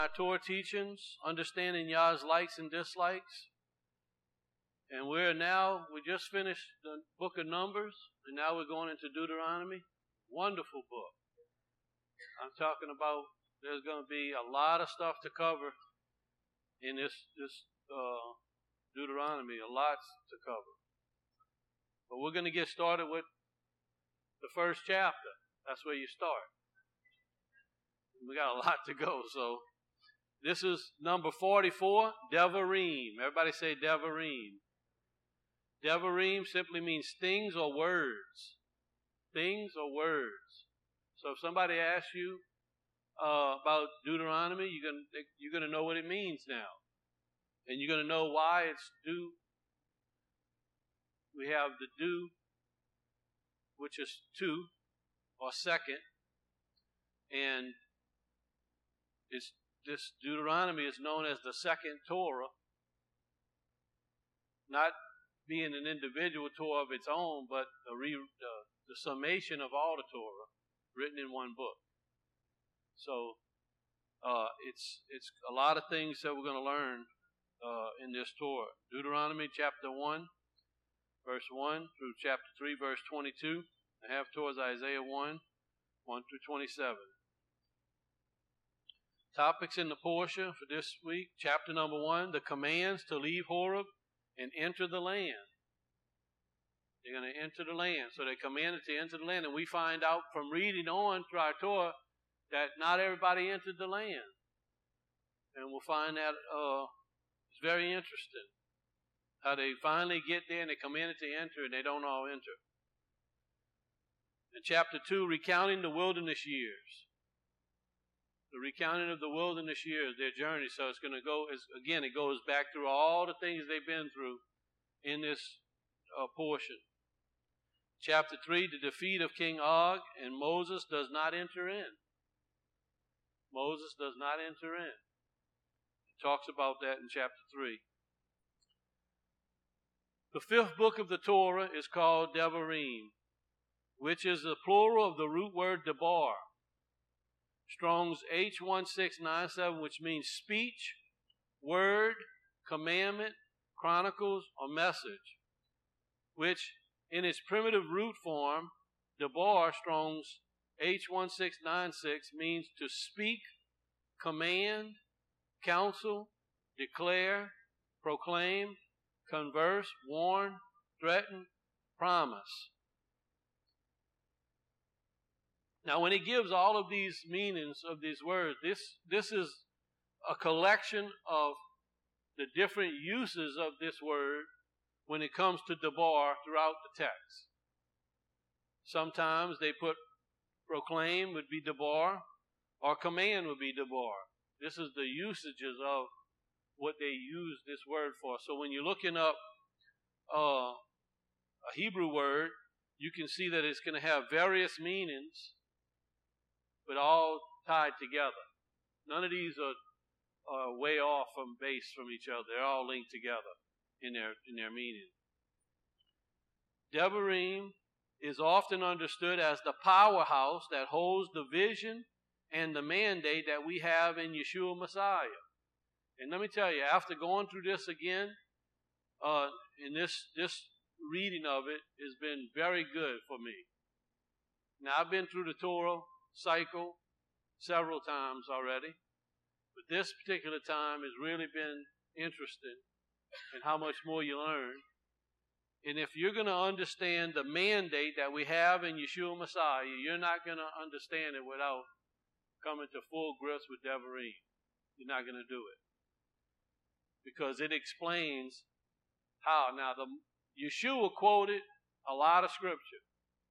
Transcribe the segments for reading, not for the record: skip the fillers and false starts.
Our Torah teachings, understanding Yah's likes and dislikes. And we just finished the book of Numbers, and now we're going into Deuteronomy. Wonderful book. I'm talking about there's going to be a lot of stuff to cover in this Deuteronomy, a lot to cover. But we're going to get started with the first chapter. That's where you start. We got a lot to go, so this is number 44, Devarim. Everybody say Devarim. Devarim simply means things or words. Things or words. So if somebody asks you about Deuteronomy, you're going to know what it means now. And you're going to know why it's due. We have the due, which is two, or second. And this Deuteronomy is known as the second Torah. Not being an individual Torah of its own, but the summation of all the Torah written in one book. So it's a lot of things that we're going to learn in this Torah. Deuteronomy chapter 1, verse 1 through chapter 3, verse 22. I have towards Isaiah 1, 1 through 27. Topics in the portion for this week. Chapter number 1, the commands to leave Horeb and enter the land. They're going to enter the land. So they commanded to enter the land. And we find out from reading on through our Torah that not everybody entered the land. And we'll find that it's very interesting. How they finally get there and they commanded to enter and they don't all enter. In chapter 2, recounting the wilderness years. The recounting of the wilderness years, their journey. So it's going to go, again, it goes back through all the things they've been through in this portion. Chapter 3, the defeat of King Og, and Moses does not enter in. Moses does not enter in. It talks about that in chapter 3. The fifth book of the Torah is called Devarim, which is the plural of the root word debar. Strong's H1697, which means speech, word, commandment, chronicles, or message, which in its primitive root form, debar, Strong's H1696, means to speak, command, counsel, declare, proclaim, converse, warn, threaten, promise. Now, when he gives all of these meanings of these words, this is a collection of the different uses of this word when it comes to debar throughout the text. Sometimes they put proclaim would be debar, or command would be debar. This is the usages of what they use this word for. So when you're looking up a Hebrew word, you can see that it's going to have various meanings, but all tied together. None of these are way off from base from each other. They're all linked together in their meaning. Devarim is often understood as the powerhouse that holds the vision and the mandate that we have in Yeshua Messiah. And let me tell you, after going through this again, in this reading of it has been very good for me. Now, I've been through the Torah cycle several times already, but this particular time has really been interesting in how much more you learn. And if you're going to understand the mandate that we have in Yeshua Messiah, you're not going to understand it without coming to full grips with Devarim. You're not going to do it. Because it explains how. Now, Yeshua quoted a lot of scripture.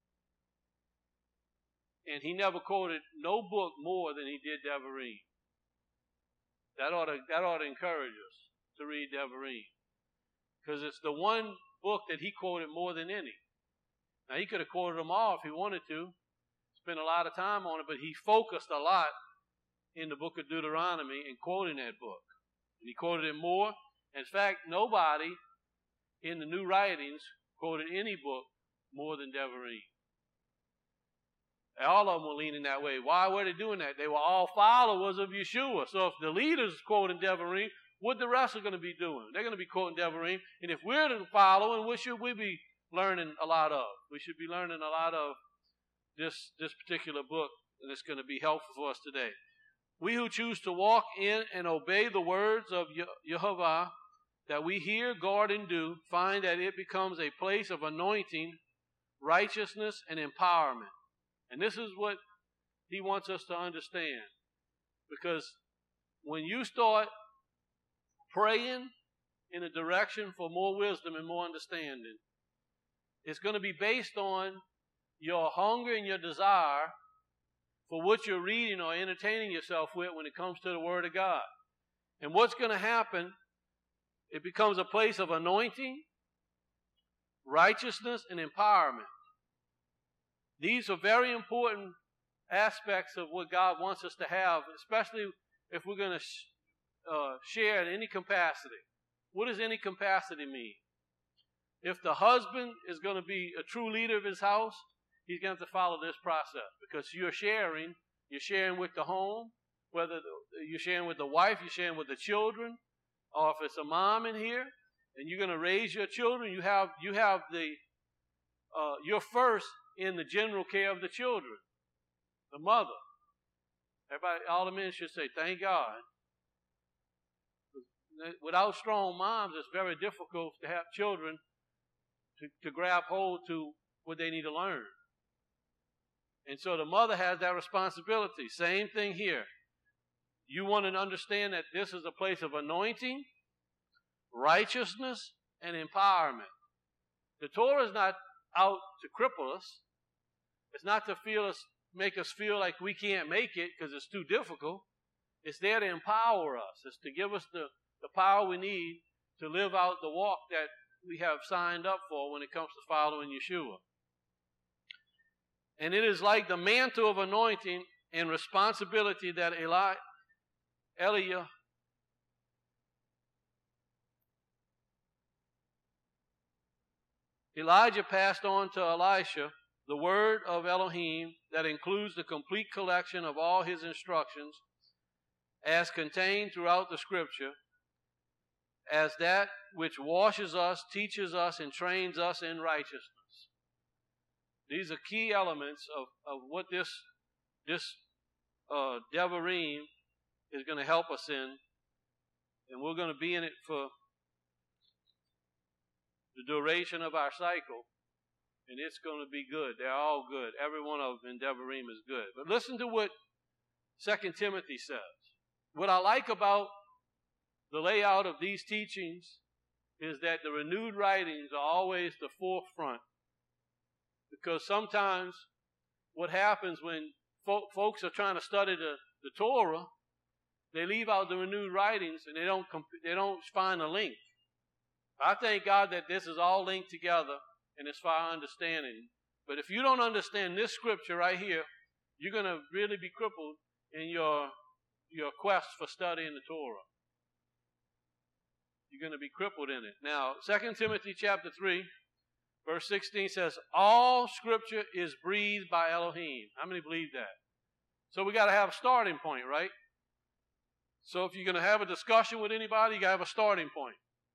And he never quoted no book more than he did Devarim. That ought to encourage us to read Devarim. Because it's the one book that he quoted more than any. Now, he could have quoted them all if he wanted to. Spent a lot of time on it, but he focused a lot in the book of Deuteronomy in quoting that book. And he quoted it more. In fact, nobody in the new writings quoted any book more than Devarim. All of them were leaning that way. Why were they doing that? They were all followers of Yeshua. So if the leaders quoting Devarim, what the rest are going to be doing? They're going to be quoting Devarim. And if we're the following, what should we be learning a lot of? We should be learning a lot of this particular book, and it's going to be helpful for us today. We who choose to walk in and obey the words of Yehovah that we hear, guard, and do, find that it becomes a place of anointing, righteousness, and empowerment. And this is what he wants us to understand. Because when you start praying in a direction for more wisdom and more understanding, it's going to be based on your hunger and your desire for what you're reading or entertaining yourself with when it comes to the Word of God. And what's going to happen, it becomes a place of anointing, righteousness, and empowerment. These are very important aspects of what God wants us to have, especially if we're going to share in any capacity. What does any capacity mean? If the husband is going to be a true leader of his house, he's going to have to follow this process, because you're sharing with the home, whether you're sharing with the wife, you're sharing with the children, or if it's a mom in here, and you're going to raise your children, you have you're first in the general care of the children, the mother. Everybody, all the men should say, thank God. Without strong moms, it's very difficult to have children to grab hold to what they need to learn. And so the mother has that responsibility. Same thing here. You want to understand that this is a place of anointing, righteousness, and empowerment. The Torah is not out to cripple us. It's not to make us feel like we can't make it because it's too difficult. It's there to empower us. It's to give us the power we need to live out the walk that we have signed up for when it comes to following Yeshua. And it is like the mantle of anointing and responsibility that Elijah passed on to Elisha the word of Elohim that includes the complete collection of all his instructions as contained throughout the Scripture, as that which washes us, teaches us, and trains us in righteousness. These are key elements of what this Devarim is going to help us in, and we're going to be in it for the duration of our cycle, and it's going to be good. They're all good. Every one of them in Devarim is good. But listen to what 2 Timothy says. What I like about the layout of these teachings is that the renewed writings are always the forefront. Because sometimes what happens when folks are trying to study the Torah, they leave out the renewed writings and they don't find a link. I thank God that this is all linked together and it's for our understanding. But if you don't understand this scripture right here, you're going to really be crippled in your quest for studying the Torah. You're going to be crippled in it. Now, 2 Timothy chapter 3, verse 16 says, all scripture is breathed by Elohim. How many believe that? So we got to have a starting point, right? So if you're going to have a discussion with anybody, you got to have a starting point.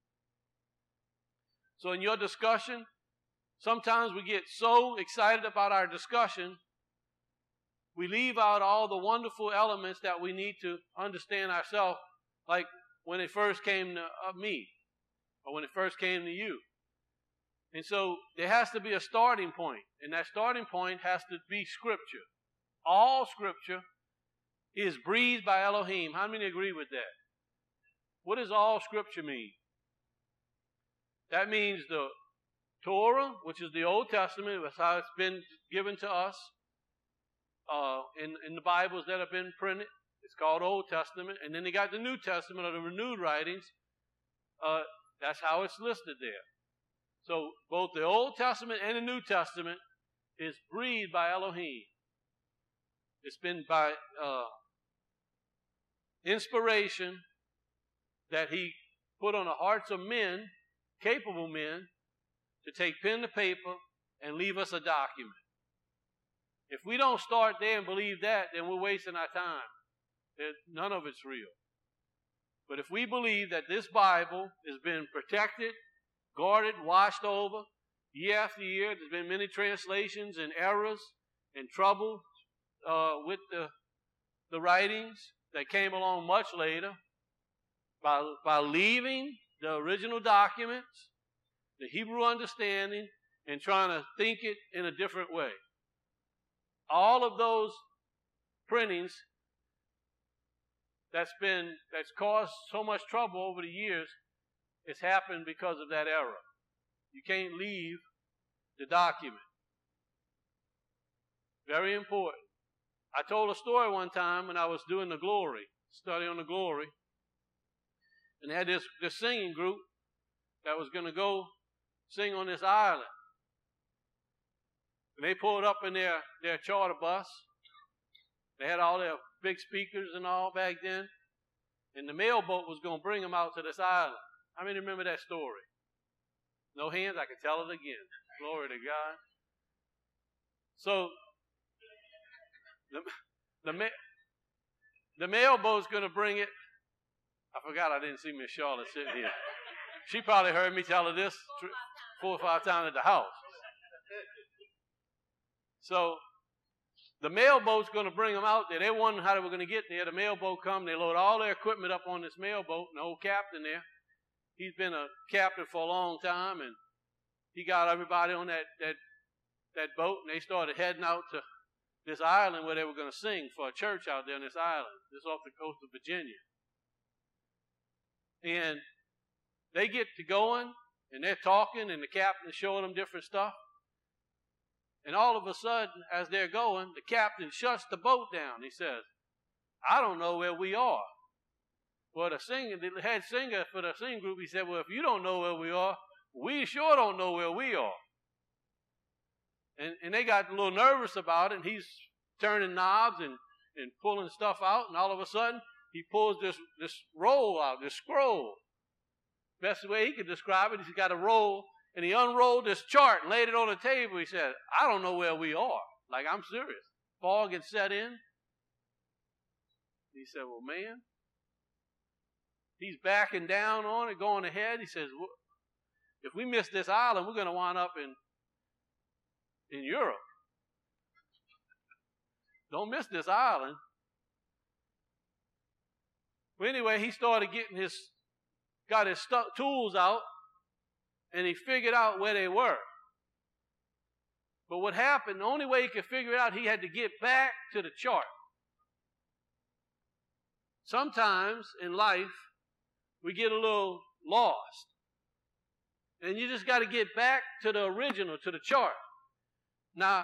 So in your discussion, sometimes we get so excited about our discussion, we leave out all the wonderful elements that we need to understand ourselves, like when it first came to me, or when it first came to you. And so there has to be a starting point, and that starting point has to be Scripture. All Scripture is breathed by Elohim. How many agree with that? What does all Scripture mean? That means the Torah, which is the Old Testament, that's how it's been given to us in the Bibles that have been printed. It's called Old Testament. And then they got the New Testament, or the renewed writings. That's how it's listed there. So both the Old Testament and the New Testament is breathed by Elohim. It's been by inspiration that he put on the hearts of men, capable men, to take pen to paper and leave us a document. If we don't start there and believe that, then we're wasting our time. None of it's real. But if we believe that this Bible has been protected, guarded, watched over, year after year, there's been many translations and errors and trouble with the writings that came along much later, by leaving the original documents, the Hebrew understanding, and trying to think it in a different way. All of those printings that's caused so much trouble over the years, it's happened because of that error. You can't leave the document. Very important. I told a story one time when I was doing the glory, study on the glory, and they had this singing group that was going to go sing on this island. And they pulled up in their charter bus. They had all their big speakers and all back then. And the mailboat was going to bring them out to this island. How many remember that story? No hands? I can tell it again. Glory to God. So, the mailboat's going to bring it. I forgot I didn't see Miss Charlotte sitting here. She probably heard me tell her this 4 or 5 times at the house. So, the mailboat's going to bring them out there. They wondered how they were going to get there. The mailboat come. They load all their equipment up on this mailboat. And the old captain there, he's been a captain for a long time, and he got everybody on that boat, and they started heading out to this island where they were going to sing for a church out there on this island. This off the coast of Virginia. And they get to going, and they're talking, and the captain is showing them different stuff. And all of a sudden, as they're going, the captain shuts the boat down. He says, I don't know where we are. Well, the head singer for the singing group, he said, well, if you don't know where we are, we sure don't know where we are. And they got a little nervous about it, and he's turning knobs and pulling stuff out, and all of a sudden, he pulls this roll out, this scroll. Best way he could describe it, he's got a roll, and he unrolled this chart and laid it on the table. He said, I don't know where we are. Like, I'm serious. Fog had set in. He said, well, man. He's backing down on it, going ahead. He says, well, if we miss this island, we're going to wind up in Europe. Don't miss this island. Well, anyway, he started getting got his tools out, and he figured out where they were. But what happened, the only way he could figure it out, he had to get back to the chart. Sometimes in life, we get a little lost. And you just got to get back to the original, to the chart. Now,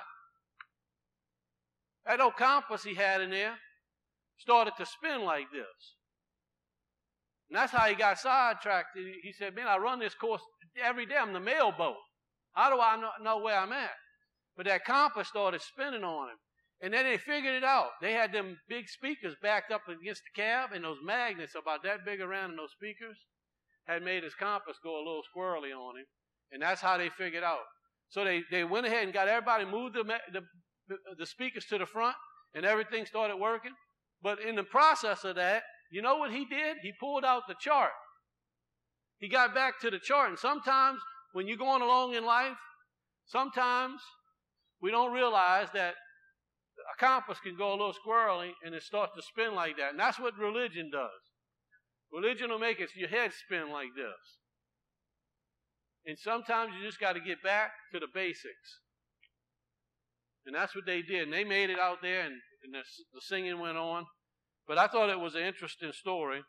that old compass he had in there started to spin like this. And that's how he got sidetracked. He said, man, I run this course every day. I'm the mailboat. How do I know where I'm at? But that compass started spinning on him. And then they figured it out. They had them big speakers backed up against the cab, and those magnets about that big around in those speakers had made his compass go a little squirrely on him. And that's how they figured out. So they went ahead and got everybody moved the speakers to the front, and everything started working. But in the process of that, you know what he did? He pulled out the chart. He got back to the chart. And sometimes when you're going along in life, sometimes we don't realize that a compass can go a little squirrely and it starts to spin like that. And that's what religion does. Religion will make your head spin like this. And sometimes you just got to get back to the basics. And that's what they did. And they made it out there, and the singing went on. But I thought it was an interesting story.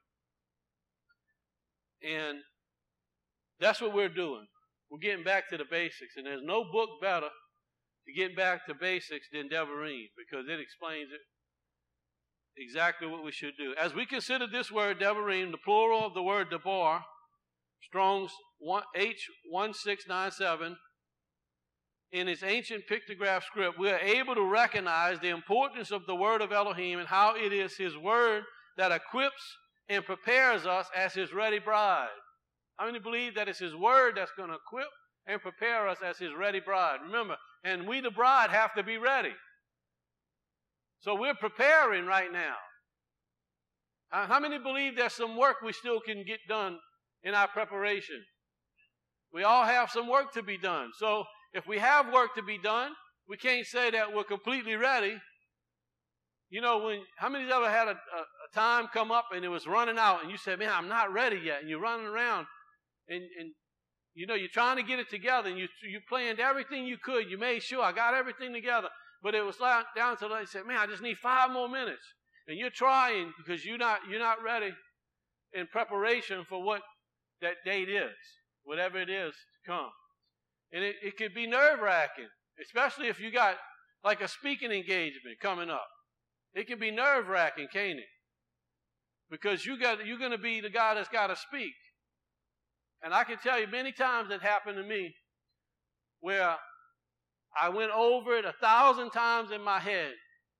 And that's what we're doing. We're getting back to the basics. And there's no book better to get back to basics than Devarim, because it explains it exactly what we should do. As we consider this word Devarim, the plural of the word Debar, Strong's H1697, in its ancient pictograph script, we are able to recognize the importance of the word of Elohim and how it is his word that equips and prepares us as his ready bride. How many believe that it's his word that's going to equip and prepare us as his ready bride? Remember, and we the bride have to be ready. So we're preparing right now. How many believe there's some work we still can get done in our preparation? We all have some work to be done. So if we have work to be done, we can't say that we're completely ready. You know, how many's ever had a time come up and it was running out and you said, man, I'm not ready yet. And you're running around and you know, you're trying to get it together and you planned everything you could. You made sure I got everything together. But it was down to you said, man, I just need 5 more minutes. And you're trying because you're not ready in preparation for what that date is, whatever it is to come. And it could be nerve-wracking, especially if you got like a speaking engagement coming up. It can be nerve-wracking, can't it? Because you're going to be the guy that's got to speak. And I can tell you many times that happened to me where I went over it 1,000 times in my head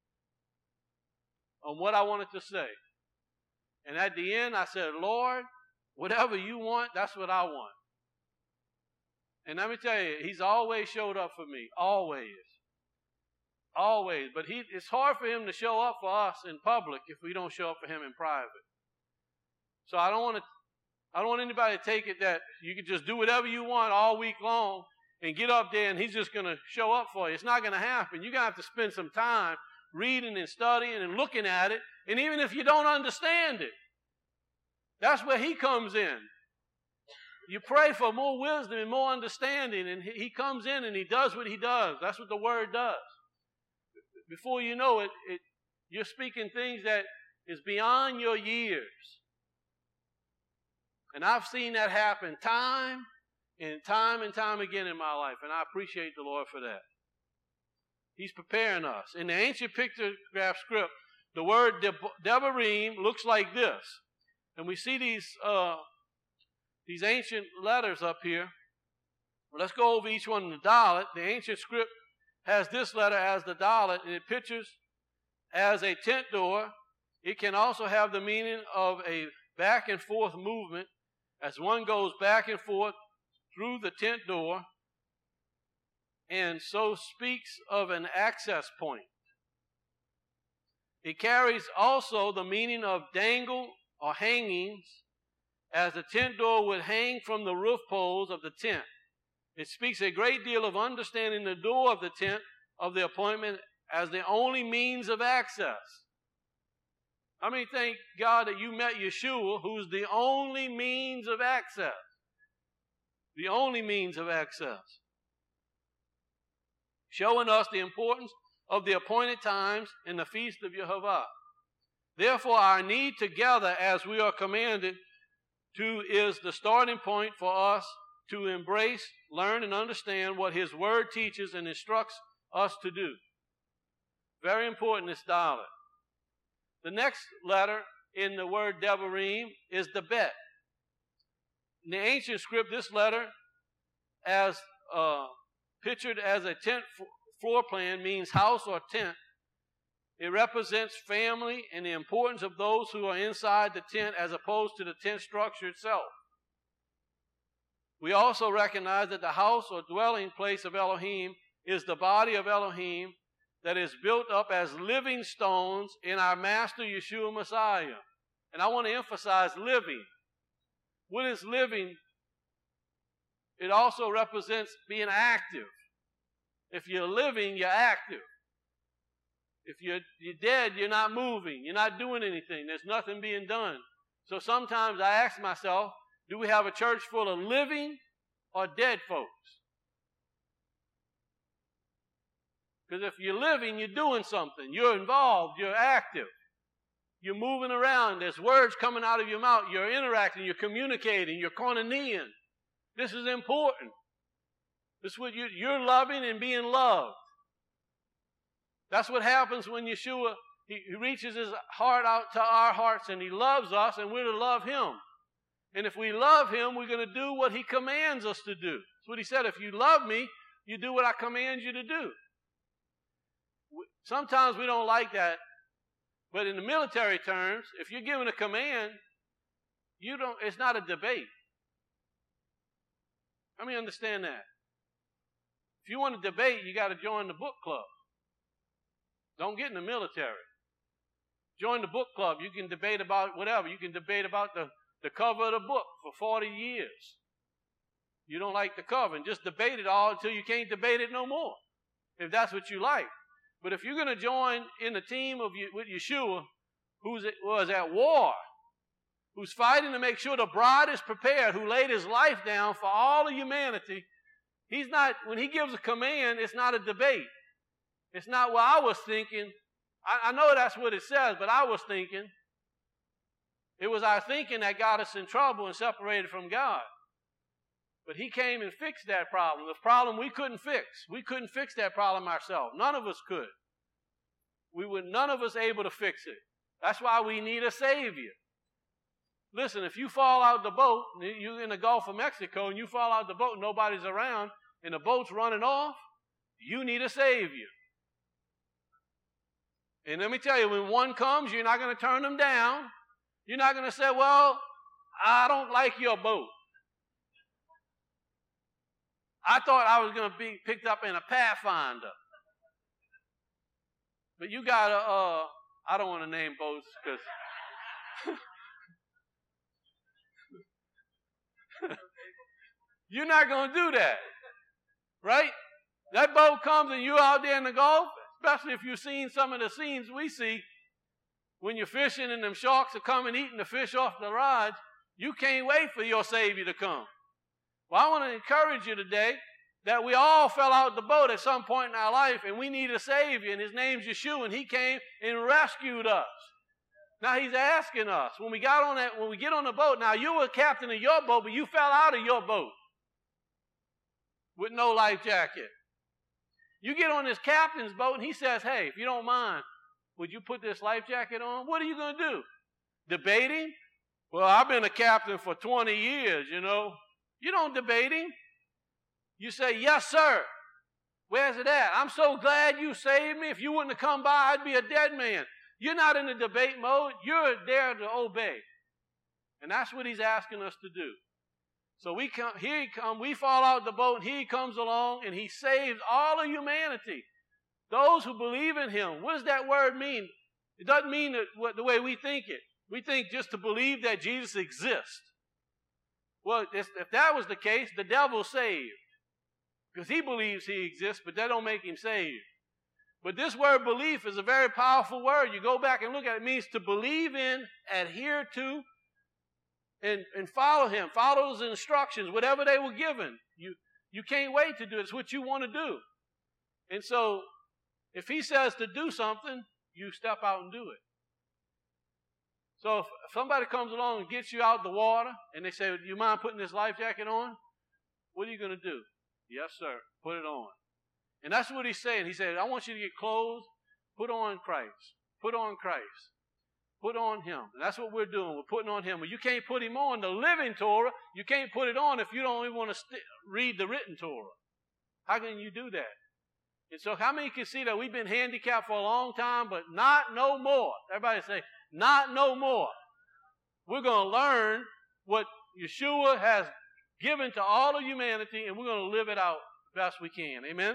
on what I wanted to say. And at the end, I said, Lord, whatever you want, that's what I want. And let me tell you, he's always showed up for me. Always. Always. But it's hard for him to show up for us in public if we don't show up for him in private. So I don't want anybody to take it that you can just do whatever you want all week long and get up there and he's just going to show up for you. It's not going to happen. You're going to have to spend some time reading and studying and looking at it. And even if you don't understand it, that's where he comes in. You pray for more wisdom and more understanding, and he comes in and he does what he does. That's what the Word does. Before you know it, you're speaking things that is beyond your years. And I've seen that happen time and time again in my life, and I appreciate the Lord for that. He's preparing us. In the ancient pictograph script, the word Devarim looks like this. And we see these ancient letters up here. Well, let's go over each one in the Dalet. The ancient script has this letter as the Dalet, and it pictures as a tent door. It can also have the meaning of a back and forth movement as one goes back and forth through the tent door, and so speaks of an access point. It carries also the meaning of dangle or hangings, as the tent door would hang from the roof poles of the tent. It speaks a great deal of understanding the door of the tent of the appointment as the only means of access. I mean, thank God that you met Yeshua, who's the only means of access. The only means of access. Showing us the importance of the appointed times in the feast of Yehovah. Therefore, our need together as we are commanded to is the starting point for us to embrace, learn, and understand what His Word teaches and instructs us to do. Very important, this Dalet. The next letter in the word Devarim is the Bet. In the ancient script, this letter, as pictured as a tent floor plan, means house or tent. It represents family and the importance of those who are inside the tent as opposed to the tent structure itself. We also recognize that the house or dwelling place of Elohim is the body of Elohim that is built up as living stones in our Master Yeshua Messiah. And I want to emphasize living. What is living? It also represents being active. If you're living, you're active. If you're dead, you're not moving. You're not doing anything. There's nothing being done. So sometimes I ask myself, do we have a church full of living or dead folks? Because if you're living, you're doing something. You're involved. You're active. You're moving around. There's words coming out of your mouth. You're interacting. You're communicating. You're koinonia. This is important. This is what you're loving and being loved. That's what happens when Yeshua, he reaches his heart out to our hearts and he loves us and we're to love him. And if we love him, we're going to do what he commands us to do. That's what he said. If you love me, you do what I command you to do. Sometimes we don't like that. But in the military terms, if you're given a command, it's not a debate. Let me understand that. If you want to debate, you got to join the book club. Don't get in the military. Join the book club. You can debate about whatever. You can debate about the cover of the book for 40 years. You don't like the cover, and just debate it all until you can't debate it no more, if that's what you like. But if you're going to join in the team with Yeshua, who was at war, who's fighting to make sure the bride is prepared, who laid his life down for all of humanity, he's not, when he gives a command, it's not a debate. It's not what I was thinking. I know that's what it says, but I was thinking. It was our thinking that got us in trouble and separated from God. But he came and fixed that problem. The problem we couldn't fix. We couldn't fix that problem ourselves. None of us could. None of us able to fix it. That's why we need a Savior. Listen, if you fall out the boat, you're in the Gulf of Mexico, and you fall out the boat and nobody's around, and the boat's running off, you need a Savior. And let me tell you, when one comes, you're not going to turn them down. You're not going to say, well, I don't like your boat. I thought I was going to be picked up in a Pathfinder. But you got to, I don't want to name boats because you're not going to do that, right? That boat comes and you're out there in the Gulf, especially if you've seen some of the scenes we see when you're fishing and them sharks are coming eating the fish off the rods. You can't wait for your Savior to come. Well, I want to encourage you today that we all fell out the boat at some point in our life, and we need a Savior, and his name's Yeshua, and he came and rescued us. Now he's asking us, when we get on the boat, now you were captain of your boat, but you fell out of your boat with no life jacket. You get on this captain's boat, and he says, hey, if you don't mind, would you put this life jacket on? What are you going to do? Debating? Well, I've been a captain for 20 years, you know. You don't debate him. You say, yes, sir. Where's it at? I'm so glad you saved me. If you wouldn't have come by, I'd be a dead man. You're not in the debate mode. You're there to obey. And that's what he's asking us to do. So we fall out the boat, and he comes along, and he saves all of humanity. Those who believe in him. What does that word mean? It doesn't mean the way we think it. We think just to believe that Jesus exists. Well, if that was the case, the devil's saved. Because he believes he exists, but that don't make him saved. But this word belief is a very powerful word. You go back and look at it. It means to believe in, adhere to, and follow him. Follow his instructions, whatever they were given. You can't wait to do it. It's what you want to do. And so, if he says to do something, you step out and do it. So if somebody comes along and gets you out the water, and they say, do you mind putting this life jacket on? What are you going to do? Yes, sir. Put it on. And that's what he's saying. He said, I want you to get clothes. Put on Christ. Put on Christ. Put on him. And that's what we're doing. We're putting on him. Well, you can't put him on the living Torah. You can't put it on if you don't even want to read the written Torah. How can you do that? And so how many can see that we've been handicapped for a long time, but not no more? Everybody say, not no more. We're going to learn what Yeshua has given to all of humanity, and we're going to live it out the best we can. Amen?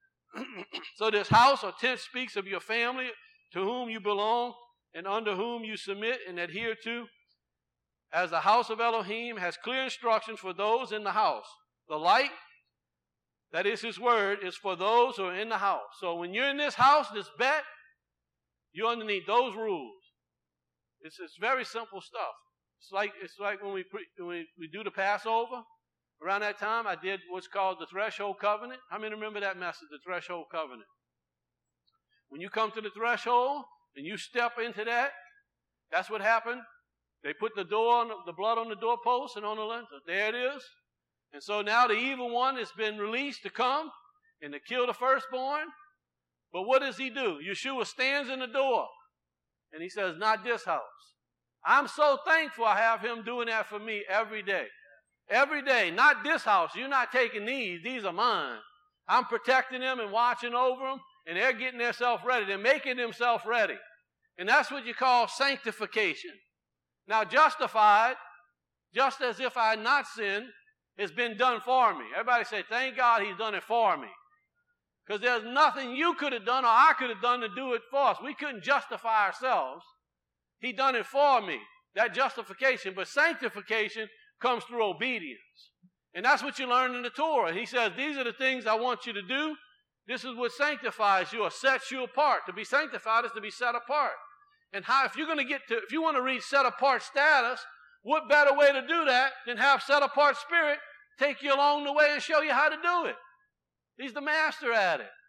So this house or tent speaks of your family, to whom you belong, and under whom you submit and adhere to, as the house of Elohim has clear instructions for those in the house. The light, that is his word, is for those who are in the house. So when you're in this house, this bet, you're underneath those rules. It's very simple stuff. It's like when we do the Passover. Around that time, I did what's called the threshold covenant. How many remember that message, the threshold covenant? When you come to the threshold and you step into that, that's what happened. They put the blood on the doorpost and on the lintel. There it is. And so now the evil one has been released to come and to kill the firstborn. But what does he do? Yeshua stands in the door and he says, not this house. I'm so thankful I have him doing that for me every day. Every day. Not this house. You're not taking these. These are mine. I'm protecting them and watching over them, and they're getting themselves ready. They're making themselves ready. And that's what you call sanctification. Now, justified, just as if I had not sinned, has been done for me. Everybody say, thank God he's done it for me. Because there's nothing you could have done or I could have done to do it for us. We couldn't justify ourselves. He done it for me. That justification. But sanctification comes through obedience. And that's what you learn in the Torah. He says, these are the things I want you to do. This is what sanctifies you or sets you apart. To be sanctified is to be set apart. And if you want to reach set apart status, what better way to do that than have set apart spirit take you along the way and show you how to do it? He's the master at it.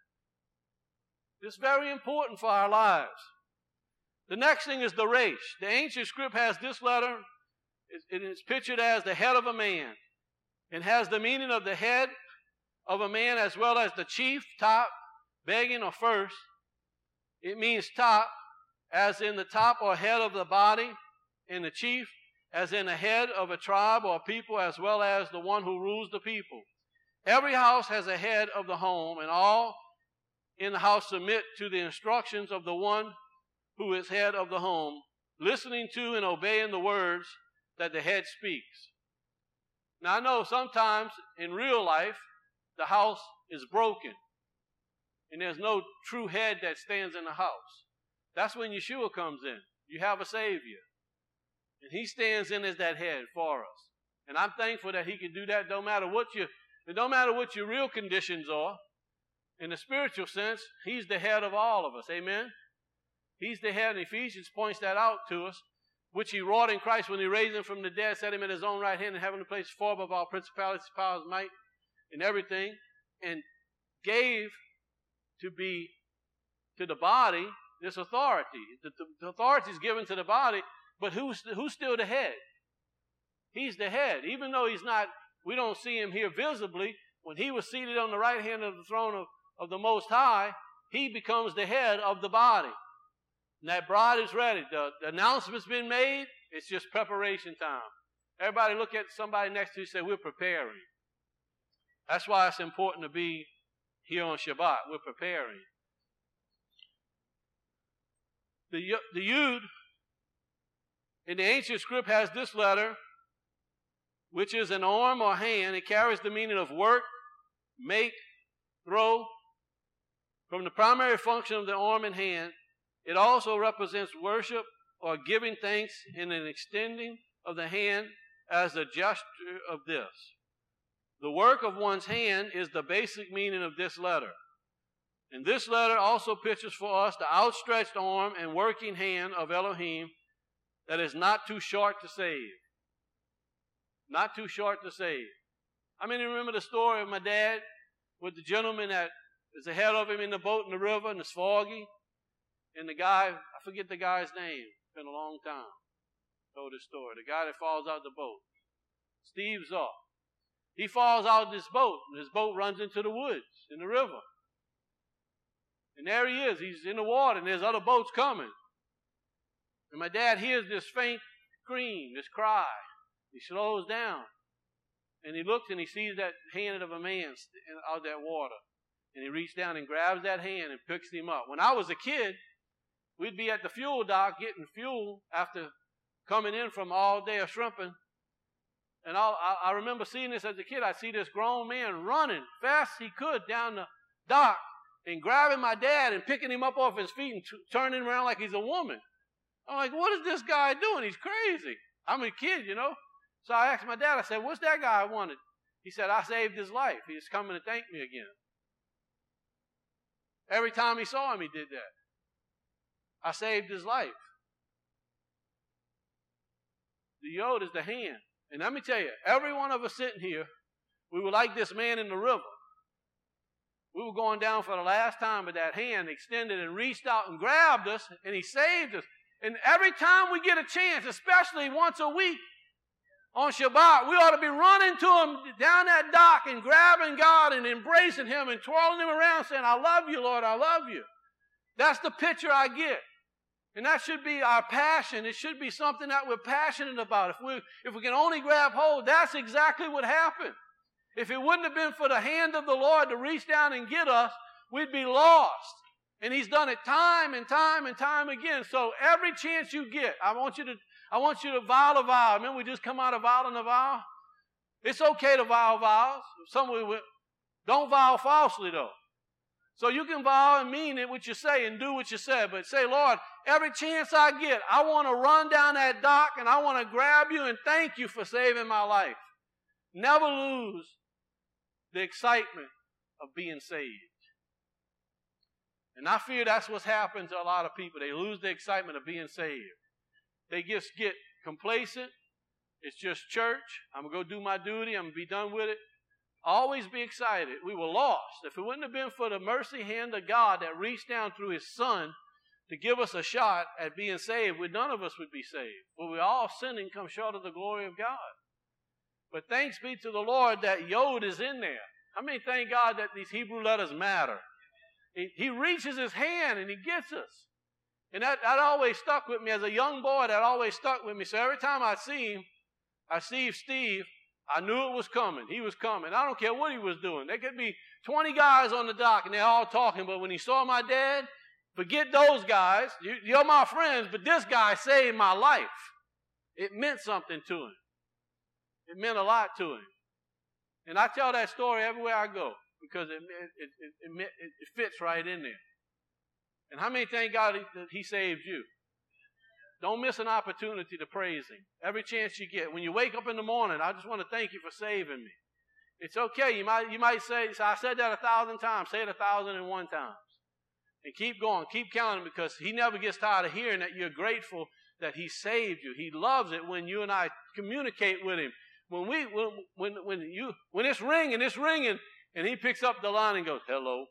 It's very important for our lives. The next thing is the resh. The ancient script has this letter. It's pictured as the head of a man. It has the meaning of the head of a man as well as the chief, top, begging or first. It means top, as in the top or head of the body, and the chief, as in the head of a tribe or people, as well as the one who rules the people. Every house has a head of the home, and all in the house submit to the instructions of the one who is head of the home, listening to and obeying the words that the head speaks. Now, I know sometimes in real life, the house is broken, and there's no true head that stands in the house. That's when Yeshua comes in. You have a Savior, and He stands in as that head for us. And I'm thankful that He can do that no matter what your real conditions are. In the spiritual sense, He's the head of all of us. Amen? He's the head, and Ephesians points that out to us, which He wrought in Christ when He raised Him from the dead, set Him at His own right hand in heavenly places, far above all principalities, powers, might, and everything, and gave to the body this authority. The authority is given to the body, but who's still the head? He's the head. Even though we don't see Him here visibly, when He was seated on the right hand of the throne of the Most High, He becomes the head of the body. And that bride is ready. The announcement's been made. It's just preparation time. Everybody look at somebody next to you and say, we're preparing. That's why it's important to be here on Shabbat. We're preparing. The Yud in the ancient script has this letter, which is an arm or hand. It carries the meaning of work, make, throw. From the primary function of the arm and hand, it also represents worship or giving thanks in an extending of the hand as a gesture of this. The work of one's hand is the basic meaning of this letter. And this letter also pictures for us the outstretched arm and working hand of Elohim that is not too short to save. Not too short to save. I mean, you remember the story of my dad with the gentleman that is ahead of him in the boat in the river and it's foggy? And the guy, I forget the guy's name. It's been a long time. Told this story. The guy that falls out of the boat. Steve Zoff. He falls out of this boat, and his boat runs into the woods, in the river. And there he is. He's in the water, and there's other boats coming. And my dad hears this faint scream, this cry. He slows down. And he looks, and he sees that hand of a man out of that water. And he reaches down and grabs that hand and picks him up. When I was a kid, we'd be at the fuel dock getting fuel after coming in from all day of shrimping. And I remember seeing this as a kid. I'd see this grown man running fast as he could down the dock and grabbing my dad and picking him up off his feet and turning him around like he's a woman. I'm like, what is this guy doing? He's crazy. I'm a kid, you know. So I asked my dad, I said, what's that guy wanted? He said, I saved his life. He's coming to thank me again. Every time he saw him, he did that. I saved his life. The yod is the hand. And let me tell you, every one of us sitting here, we were like this man in the river. We were going down for the last time, but that hand extended and reached out and grabbed us, and He saved us. And every time we get a chance, especially once a week on Shabbat, we ought to be running to Him down that dock and grabbing God and embracing Him and twirling Him around saying, I love you, Lord, I love you. That's the picture I get. And that should be our passion. It should be something that we're passionate about. If we can only grab hold, that's exactly what happened. If it wouldn't have been for the hand of the Lord to reach down and get us, we'd be lost. And He's done it time and time and time again. So every chance you get, I want you to vow a vow. Remember we just come out of vow and a vow? It's okay to vow vows. Don't vow falsely though. So you can vow and mean it what you say and do what you say, but say, Lord, every chance I get, I want to run down that dock and I want to grab you and thank you for saving my life. Never lose the excitement of being saved. And I fear that's what's happened to a lot of people. They lose the excitement of being saved. They just get complacent. It's just church. I'm going to go do my duty. I'm going to be done with it. Always be excited. We were lost. If it wouldn't have been for the mercy hand of God that reached down through his Son to give us a shot at being saved, none of us would be saved. For we all sinning come short of the glory of God. But thanks be to the Lord that Yod is in there. I mean, thank God that these Hebrew letters matter. He reaches his hand and he gets us. And that always stuck with me. As a young boy, that always stuck with me. So every time I see him, I see Steve, I knew it was coming. He was coming. I don't care what he was doing. There could be 20 guys on the dock and they're all talking, but when he saw my dad, forget those guys. You're my friends, but this guy saved my life. It meant something to him. It meant a lot to him. And I tell that story everywhere I go because it fits right in there. And how many thank God that he saved you? Don't miss an opportunity to praise him. Every chance you get. When you wake up in the morning, I just want to thank you for saving me. It's okay. You might say, I said that 1,000 times. Say it 1,001 times. And keep going. Keep counting because he never gets tired of hearing that you're grateful that he saved you. He loves it when you and I communicate with him. When it's ringing, and he picks up the line and goes, hello.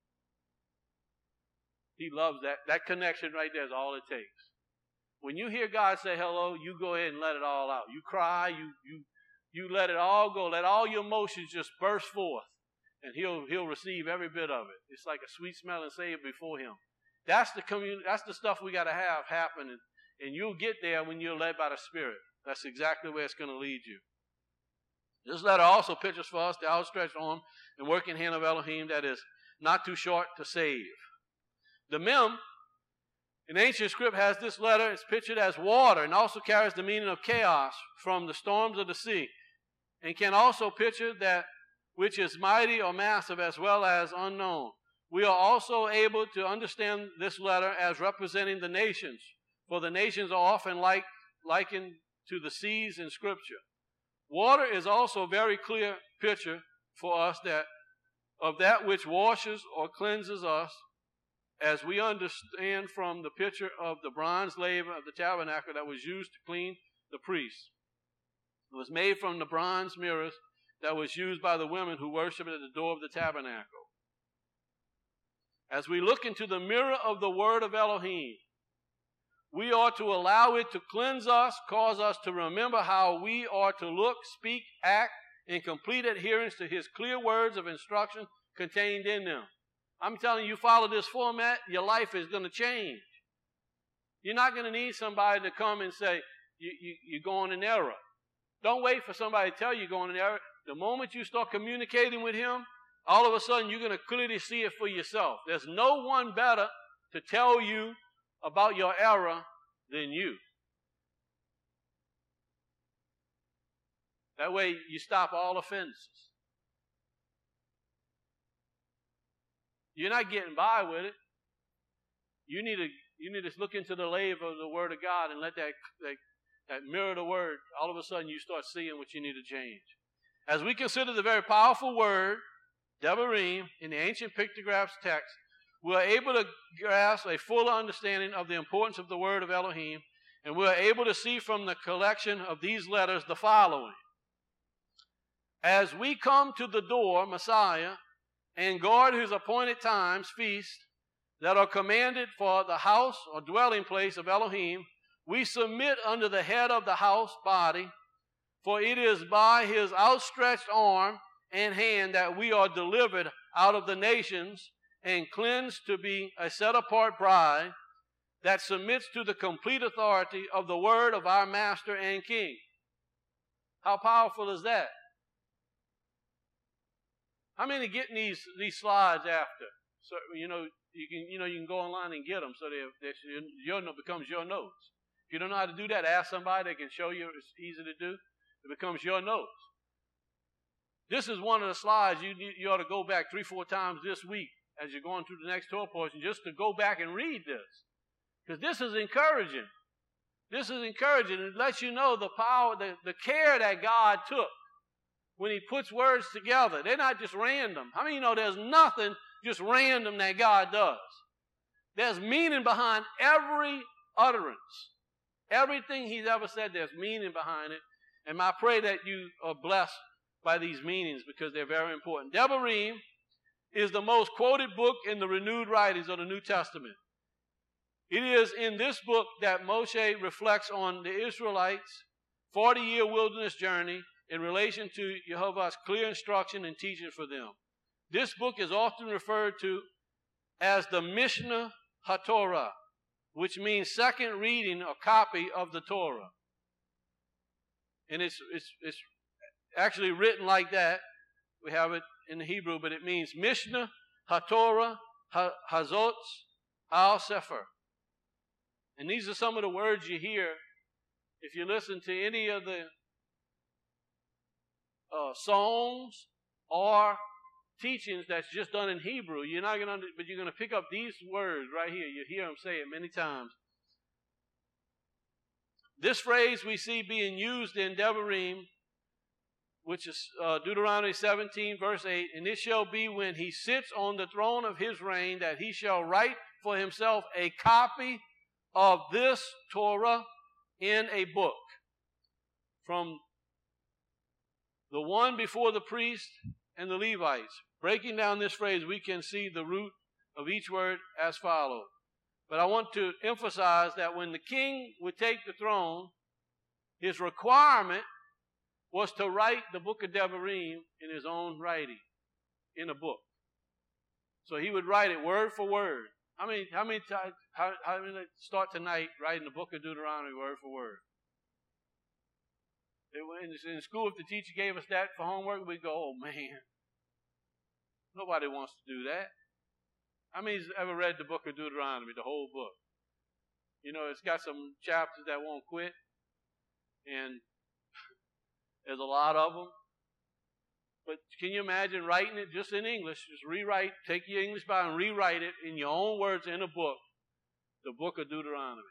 He loves that. That connection right there is all it takes. When you hear God say hello, you go ahead and let it all out. You cry, you let it all go. Let all your emotions just burst forth. And he'll receive every bit of it. It's like a sweet smelling Savior before him. That's the stuff we got to have happen. And you'll get there when you're led by the Spirit. That's exactly where it's going to lead you. This letter also pictures for us the outstretched arm and working hand of Elohim that is not too short to save. The Mem in ancient script has this letter. It's pictured as water and also carries the meaning of chaos from the storms of the sea and can also picture that which is mighty or massive as well as unknown. We are also able to understand this letter as representing the nations, for the nations are often likened to the seas in Scripture. Water is also a very clear picture for us of that which washes or cleanses us, as we understand from the picture of the bronze laver of the tabernacle that was used to clean the priests. It was made from the bronze mirrors that was used by the women who worshiped at the door of the tabernacle. As we look into the mirror of the word of Elohim, we are to allow it to cleanse us, cause us to remember how we are to look, speak, act in complete adherence to his clear words of instruction contained in them. I'm telling you, follow this format, your life is going to change. You're not going to need somebody to come and say, you're going in error. Don't wait for somebody to tell you you're going in error. The moment you start communicating with him, all of a sudden you're going to clearly see it for yourself. There's no one better to tell you about your error than you. That way you stop all offenses. You're not getting by with it. You need to look into the laver of the Word of God and let that mirror the Word. All of a sudden you start seeing what you need to change. As we consider the very powerful word, Devarim, in the ancient pictographs text, we are able to grasp a fuller understanding of the importance of the word of Elohim, and we are able to see from the collection of these letters the following. As we come to the door, Messiah, and guard his appointed times, feasts, that are commanded for the house or dwelling place of Elohim, we submit under the head of the house body, for it is by his outstretched arm and hand that we are delivered out of the nations and cleansed to be a set-apart bride that submits to the complete authority of the word of our Master and King. How powerful is that? How many getting these slides after? So, you can go online and get them so your note becomes your notes. If you don't know how to do that, ask somebody that can show you. It's easy to do. It becomes your notes. This is one of the slides you ought to go back 3-4 times this week as you're going through the next Torah portion, just to go back and read this. Because this is encouraging. This is encouraging. It lets you know the power, the care that God took when he puts words together. They're not just random. How many of you know there's nothing just random that God does? There's meaning behind every utterance. Everything he's ever said, there's meaning behind it. And I pray that you are blessed by these meanings because they're very important. Devarim is the most quoted book in the renewed writings of the New Testament. It is in this book that Moshe reflects on the Israelites' 40-year wilderness journey in relation to Jehovah's clear instruction and teaching for them. This book is often referred to as the Mishnah HaTorah, which means second reading or copy of the Torah. And it's actually written like that. We have it in the Hebrew, but it means Mishnah HaTorah Hazot Al Sefer. And these are some of the words you hear if you listen to any of the songs or teachings that's just done in Hebrew. You're not going to, but you're going to pick up these words right here. You hear them say it many times. This phrase we see being used in Devarim, which is Deuteronomy 17, verse 8, and it shall be when he sits on the throne of his reign that he shall write for himself a copy of this Torah in a book. From the one before the priest and the Levites. Breaking down this phrase, we can see the root of each word as follows. But I want to emphasize that when the king would take the throne, his requirement was to write the book of Devarim in his own writing, in a book. So he would write it word for word. How many start tonight writing the book of Deuteronomy word for word? In school, if the teacher gave us that for homework, we'd go, oh man, nobody wants to do that. How many's ever read the book of Deuteronomy, the whole book? You know, it's got some chapters that won't quit, and there's a lot of them. But can you imagine writing it just in English? Just rewrite, take your English Bible and rewrite it in your own words in a book, the book of Deuteronomy.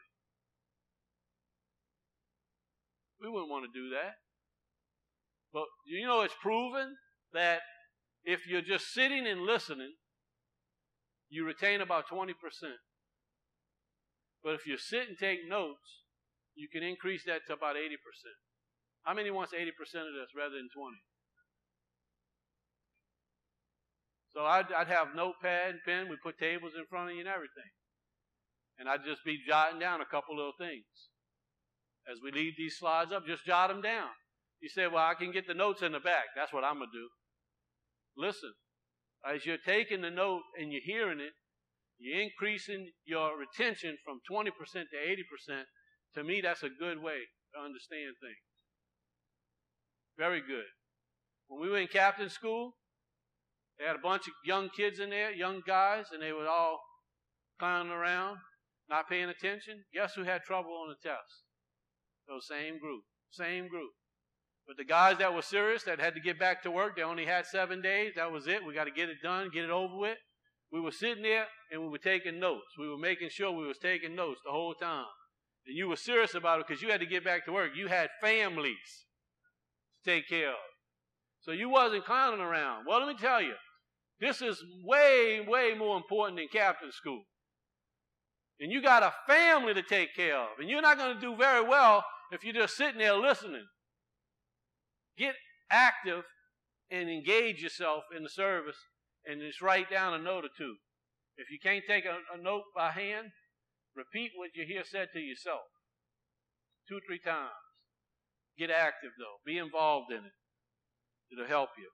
We wouldn't want to do that. But you know, it's proven that if you're just sitting and listening, you retain about 20%. But if you sit and take notes, you can increase that to about 80%. How many wants 80% of this rather than 20? So I'd have notepad and pen. We put tables in front of you and everything. And I'd just be jotting down a couple little things. As we leave these slides up, just jot them down. You say, well, I can get the notes in the back. That's what I'm going to do. Listen, as you're taking the note and you're hearing it, you're increasing your retention from 20% to 80%. To me, that's a good way to understand things. Very good. When we were in captain school, they had a bunch of young kids in there, young guys, and they were all clowning around, not paying attention. Guess who had trouble on the test? Those same group. But the guys that were serious, that had to get back to work, they only had 7 days. That was it. We got to get it done, get it over with. We were sitting there and we were taking notes. We were making sure we was taking notes the whole time. And you were serious about it because you had to get back to work. You had families to take care of. So you wasn't clowning around. Well, let me tell you, this is way, way more important than captain school. And you got a family to take care of. And you're not going to do very well if you're just sitting there listening. Get active and engage yourself in the service and just write down a note or two. If you can't take a note by hand, repeat what you hear said to yourself 2 or 3 times. Get active, though. Be involved in it. It'll help you.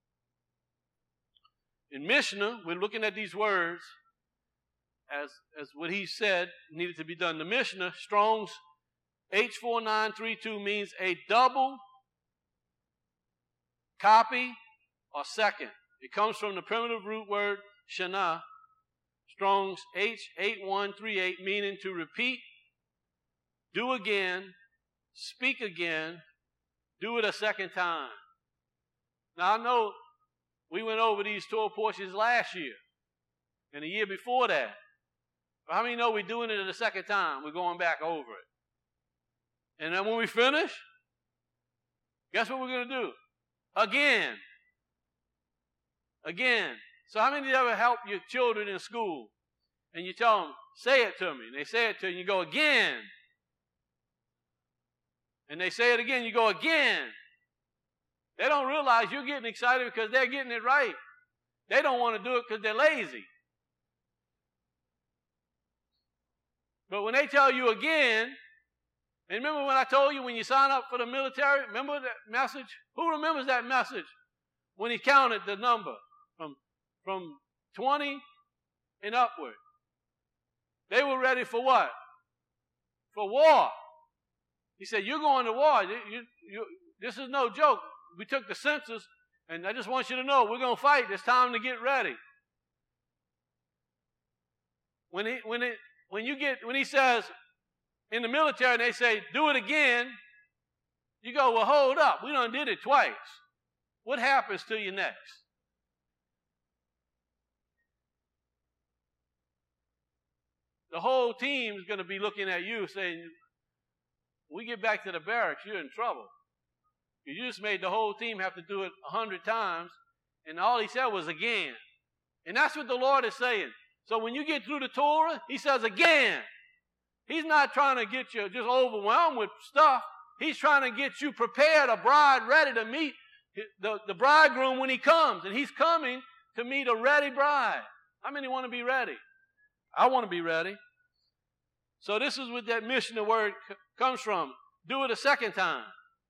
In Mishnah, we're looking at these words as what he said needed to be done. The Mishnah, Strong's H4932, means a double copy or second. It comes from the primitive root word shana, Strong's H8138, meaning to repeat, do again, speak again, do it a second time. Now I know we went over these Torah portions last year. And the year before that. But how many know we're doing it the second time? We're going back over it. And then when we finish, guess what we're going to do? Again. Again. So how many of you ever help your children in school? And you tell them, say it to me. And they say it to you, and you go, again. And they say it again, you go, again. They don't realize you're getting excited because they're getting it right. They don't want to do it because they're lazy. But when they tell you again, and remember when I told you when you sign up for the military, remember that message? Who remembers that message? When he counted the number from 20 and upward. They were ready for what? For war. He said, you're going to war. This is no joke. We took the census, and I just want you to know, we're going to fight. It's time to get ready. When he says in the military, they say, do it again, you go, well, hold up. We done did it twice. What happens to you next? The whole team is going to be looking at you saying, when we get back to the barracks, you're in trouble. You just made the whole team have to do it 100 times, and all he said was again. And that's what the Lord is saying. So when you get through the Torah, he says again. He's not trying to get you just overwhelmed with stuff. He's trying to get you prepared, a bride ready to meet the bridegroom when he comes. And he's coming to meet a ready bride. How many want to be ready? I want to be ready. So this is what that Mishnah word comes from. Do it a second time.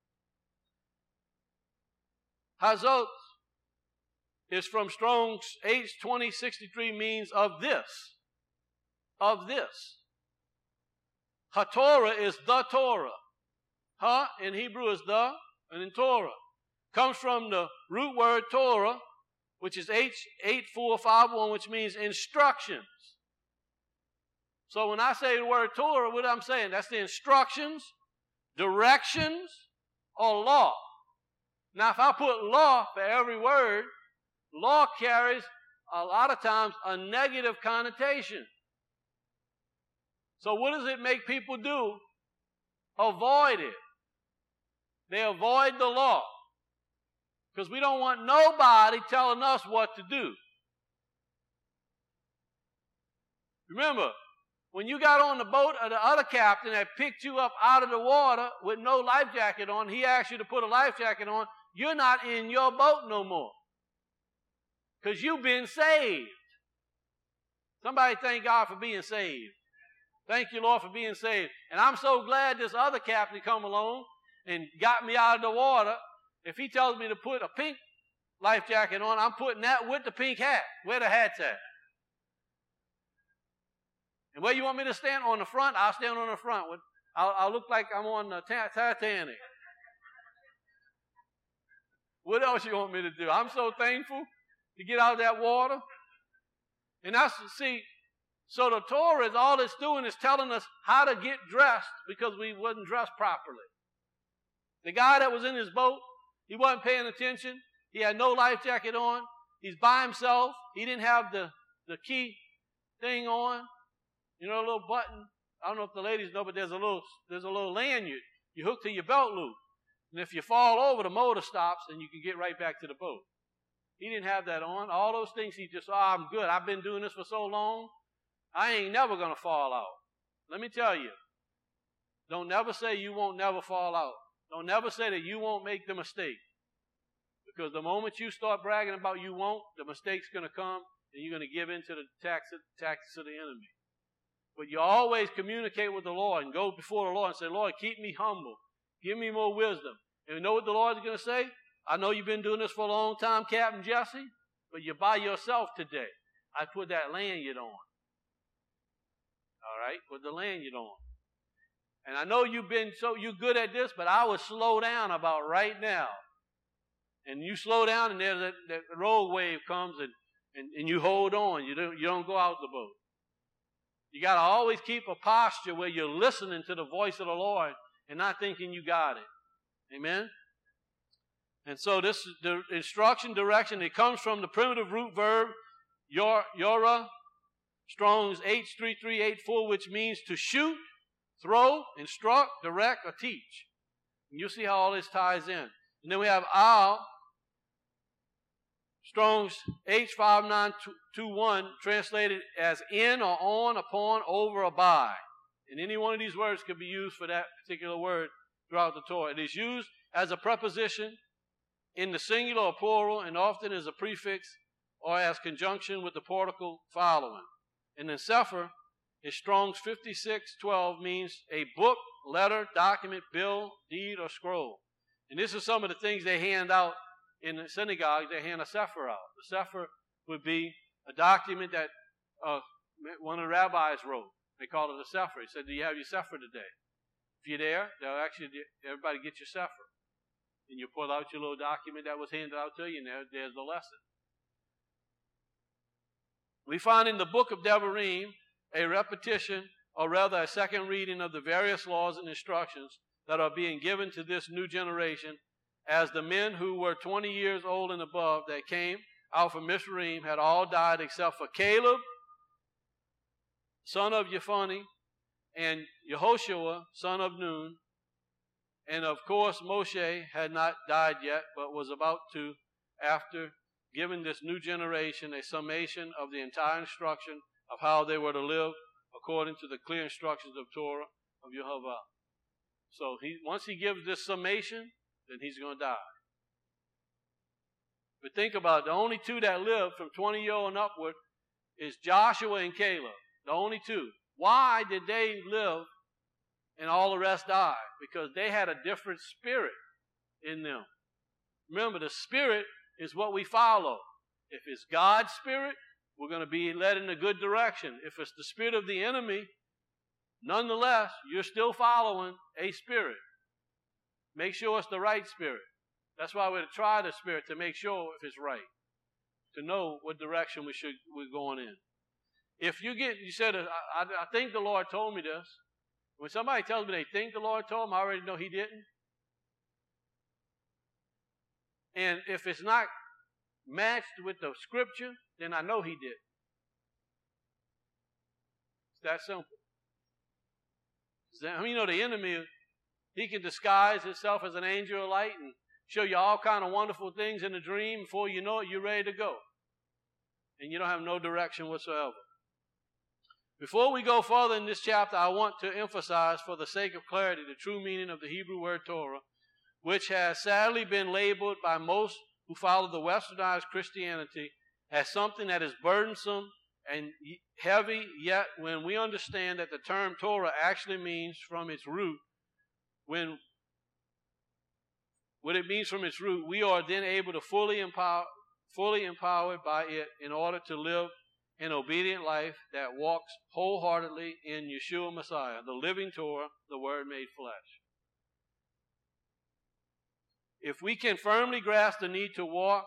Hazot is from Strong's H2063, means of this. Of this. HaTorah is the Torah. Ha in Hebrew is the, and in Torah. Comes from the root word Torah, which is H8451, which means instructions. So when I say the word Torah, what I'm saying, that's the instructions, directions, or law. Now, if I put law for every word, law carries a lot of times a negative connotation. So what does it make people do? Avoid it. They avoid the law. Because we don't want nobody telling us what to do. Remember, when you got on the boat, the other captain that picked you up out of the water with no life jacket on, he asked you to put a life jacket on, you're not in your boat no more. Because you've been saved. Somebody thank God for being saved. Thank you, Lord, for being saved. And I'm so glad this other captain come along and got me out of the water. If he tells me to put a pink life jacket on, I'm putting that with the pink hat. Where the hat's at? And where you want me to stand? On the front? I'll stand on the front. I'll look like I'm on the Titanic. What else you want me to do? I'm so thankful to get out of that water. And that's, see, so the Torah is all it's doing is telling us how to get dressed because we wasn't dressed properly. The guy that was in his boat, he wasn't paying attention. He had no life jacket on. He's by himself. He didn't have the key thing on. You know, a little button. I don't know if the ladies know, but there's a little lanyard you hook to your belt loop. And if you fall over, the motor stops and you can get right back to the boat. He didn't have that on. All those things, he just, I'm good. I've been doing this for so long. I ain't never going to fall out. Let me tell you, don't never say you won't never fall out. Don't never say that you won't make the mistake. Because the moment you start bragging about you won't, the mistake's going to come and you're going to give in to the tactics of the enemy. But you always communicate with the Lord and go before the Lord and say, Lord, keep me humble. Give me more wisdom. And you know what the Lord is going to say? I know you've been doing this for a long time, Captain Jesse, but you're by yourself today. I put that lanyard on. All right? Put the lanyard on. And I know you're good at this, but I would slow down about right now. And you slow down, and there's that rogue wave comes, and you hold on. You don't go out the boat. You got to always keep a posture where you're listening to the voice of the Lord and not thinking you got it. Amen? And so this is the instruction, direction. It comes from the primitive root verb, yora, Strong's H3384, which means to shoot, throw, instruct, direct, or teach. And you'll see how all this ties in. And then we have Al, Strong's H5921, translated as in or on, upon, over, or by. And any one of these words could be used for that particular word throughout the Torah. It is used as a preposition in the singular or plural, and often as a prefix or as conjunction with the particle following. And then Sefer is Strong's 5612, means a book, letter, document, bill, deed, or scroll. And this is some of the things they hand out in the synagogue. They hand a Sefer out. The Sefer would be a document that one of the rabbis wrote. They called it a Sefer. He said, do you have your Sefer today? If you're there, they'll actually, everybody get your Sefer. And you pull out your little document that was handed out to you, and there's the lesson. We find in the book of Devarim a repetition, or rather a second reading of the various laws and instructions that are being given to this new generation, as the men who were 20 years old and above that came out from Mizraim had all died except for Caleb, son of Yephuneh, and Yehoshua, son of Nun. And of course, Moshe had not died yet, but was about to, after giving this new generation a summation of the entire instruction of how they were to live according to the clear instructions of Torah of Yehovah. So once he gives this summation, then he's going to die. But think about it, the only two that lived from 20 years and upward is Joshua and Caleb. The only two. Why did they live and all the rest died? Because they had a different spirit in them. Remember, the spirit is what we follow. If it's God's spirit, we're going to be led in a good direction. If it's the spirit of the enemy, nonetheless, you're still following a spirit. Make sure it's the right spirit. That's why we're to try the spirit to make sure if it's right, to know what direction we're going in. If you said, I think the Lord told me this. When somebody tells me they think the Lord told them, I already know He didn't. And if it's not matched with the Scripture, then I know He did. It's that simple. The enemy, he can disguise himself as an angel of light and show you all kind of wonderful things in a dream. Before you know it, you're ready to go. And you don't have no direction whatsoever. Before we go further in this chapter, I want to emphasize, for the sake of clarity, the true meaning of the Hebrew word Torah, which has sadly been labeled by most who follow the westernized Christianity as something that is burdensome and heavy. Yet when we understand that the term Torah actually means from its root, what it means from its root, we are then able to fully empowered by it in order to live an obedient life that walks wholeheartedly in Yeshua Messiah, the living Torah, the Word made flesh. If we can firmly grasp the need for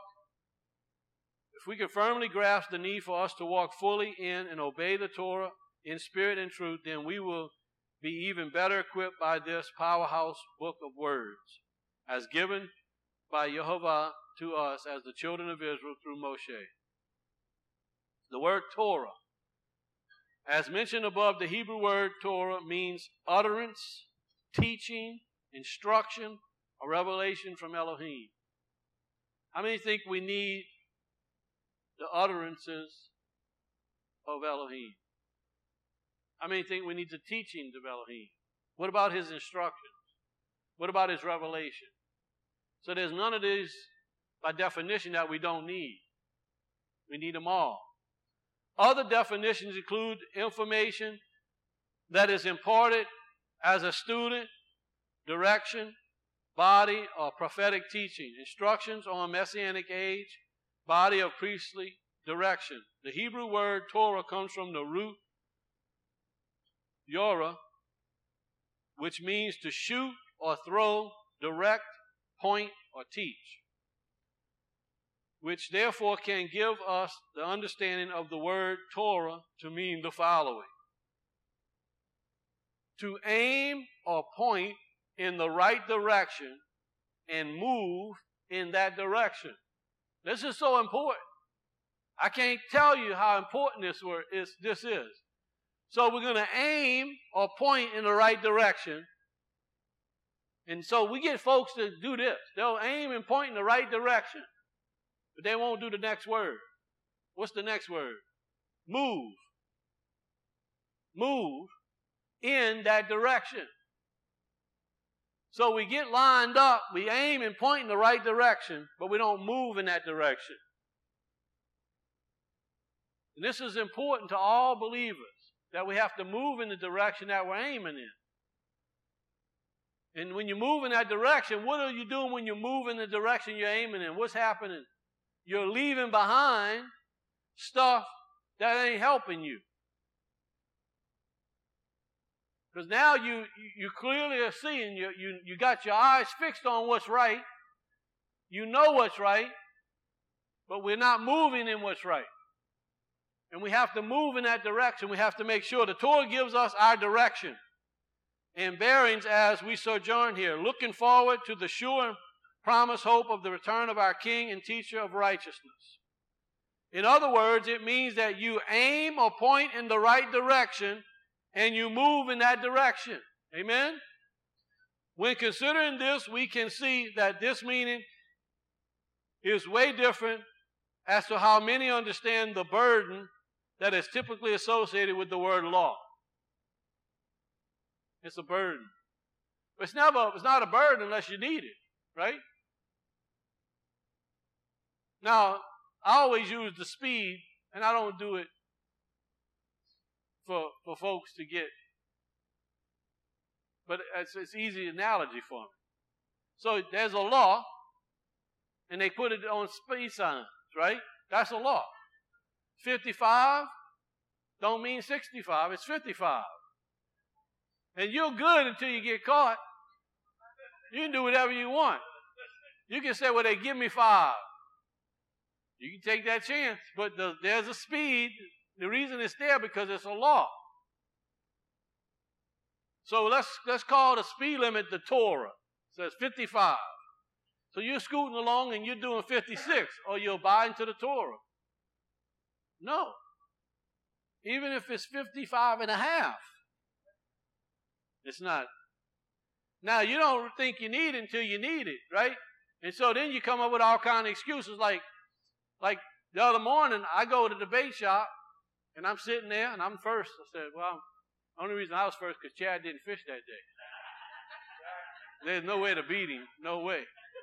us to walk fully in and obey the Torah in spirit and truth, then we will be even better equipped by this powerhouse book of words, as given by Yehovah to us as the children of Israel through Moshe. The word Torah, as mentioned above, the Hebrew word Torah means utterance, teaching, instruction, or revelation from Elohim. How many think we need the utterances of Elohim? How many think we need the teachings of Elohim? What about His instructions? What about His revelation? So there's none of these, by definition, that we don't need. We need them all. Other definitions include information that is imparted as a student, direction, body, or prophetic teaching, instructions on messianic age, body of priestly direction. The Hebrew word Torah comes from the root Yorah, which means to shoot or throw, direct, point, or teach, which therefore can give us the understanding of the word Torah to mean the following: to aim or point in the right direction and move in that direction. This is so important. I can't tell you how important this is. So we're going to aim or point in the right direction. And so we get folks to do this. They'll aim and point in the right direction, but they won't do the next word. What's the next word? Move. Move in that direction. So we get lined up, we aim and point in the right direction, but we don't move in that direction. And this is important to all believers, that we have to move in the direction that we're aiming in. And when you move in that direction, what are you doing when you move in the direction you're aiming in? What's happening? You're leaving behind stuff that ain't helping you. Because now you clearly are seeing, you got your eyes fixed on what's right. You know what's right, but we're not moving in what's right. And we have to move in that direction. We have to make sure the Torah gives us our direction and bearings as we sojourn here, looking forward to the sure promised hope of the return of our King and teacher of righteousness. In other words, it means that you aim or point in the right direction and you move in that direction. Amen? When considering this, we can see that this meaning is way different as to how many understand the burden that is typically associated with the word law. It's a burden. But it's not a burden unless you need it, right? Now, I always use the speed, and I don't do it for folks to get, but it's easy analogy for me. So there's a law, and they put it on speed signs, right? That's a law. 55 don't mean 65, it's 55. And you're good until you get caught. You can do whatever you want. You can say, well, they give me 5. You can take that chance, but there's a speed. The reason it's there because it's a law. So let's call the speed limit the Torah. It says 55. So you're scooting along and you're doing 56, or you're abiding to the Torah. No. Even if it's 55 and a half, it's not. Now, you don't think you need it until you need it, right? And so then you come up with all kinds of excuses like the other morning, I go to the bait shop, and I'm sitting there, and I'm first. I said, well, the only reason I was first because Chad didn't fish that day. There's no way to beat him. No way.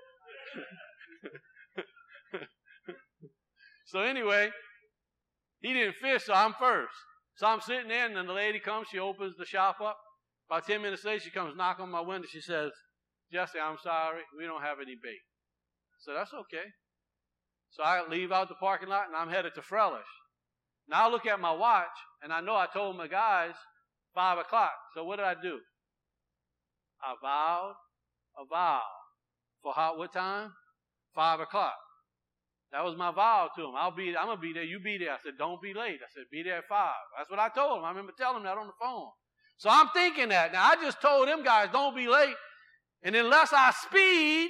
So anyway, he didn't fish, so I'm first. So I'm sitting there, and then the lady comes. She opens the shop up. About 10 minutes later, she comes knock on my window. She says, Jesse, I'm sorry. We don't have any bait. So that's okay. So I leave out the parking lot, and I'm headed to Frelish. Now I look at my watch, and I know I told my guys 5 o'clock. So what did I do? I vowed a vow. For what time? 5 o'clock. That was my vow to him. I'm going to be there. You be there. I said, don't be late. I said, be there at 5. That's what I told him. I remember telling him that on the phone. So I'm thinking that. Now, I just told them guys, don't be late. And unless I speed,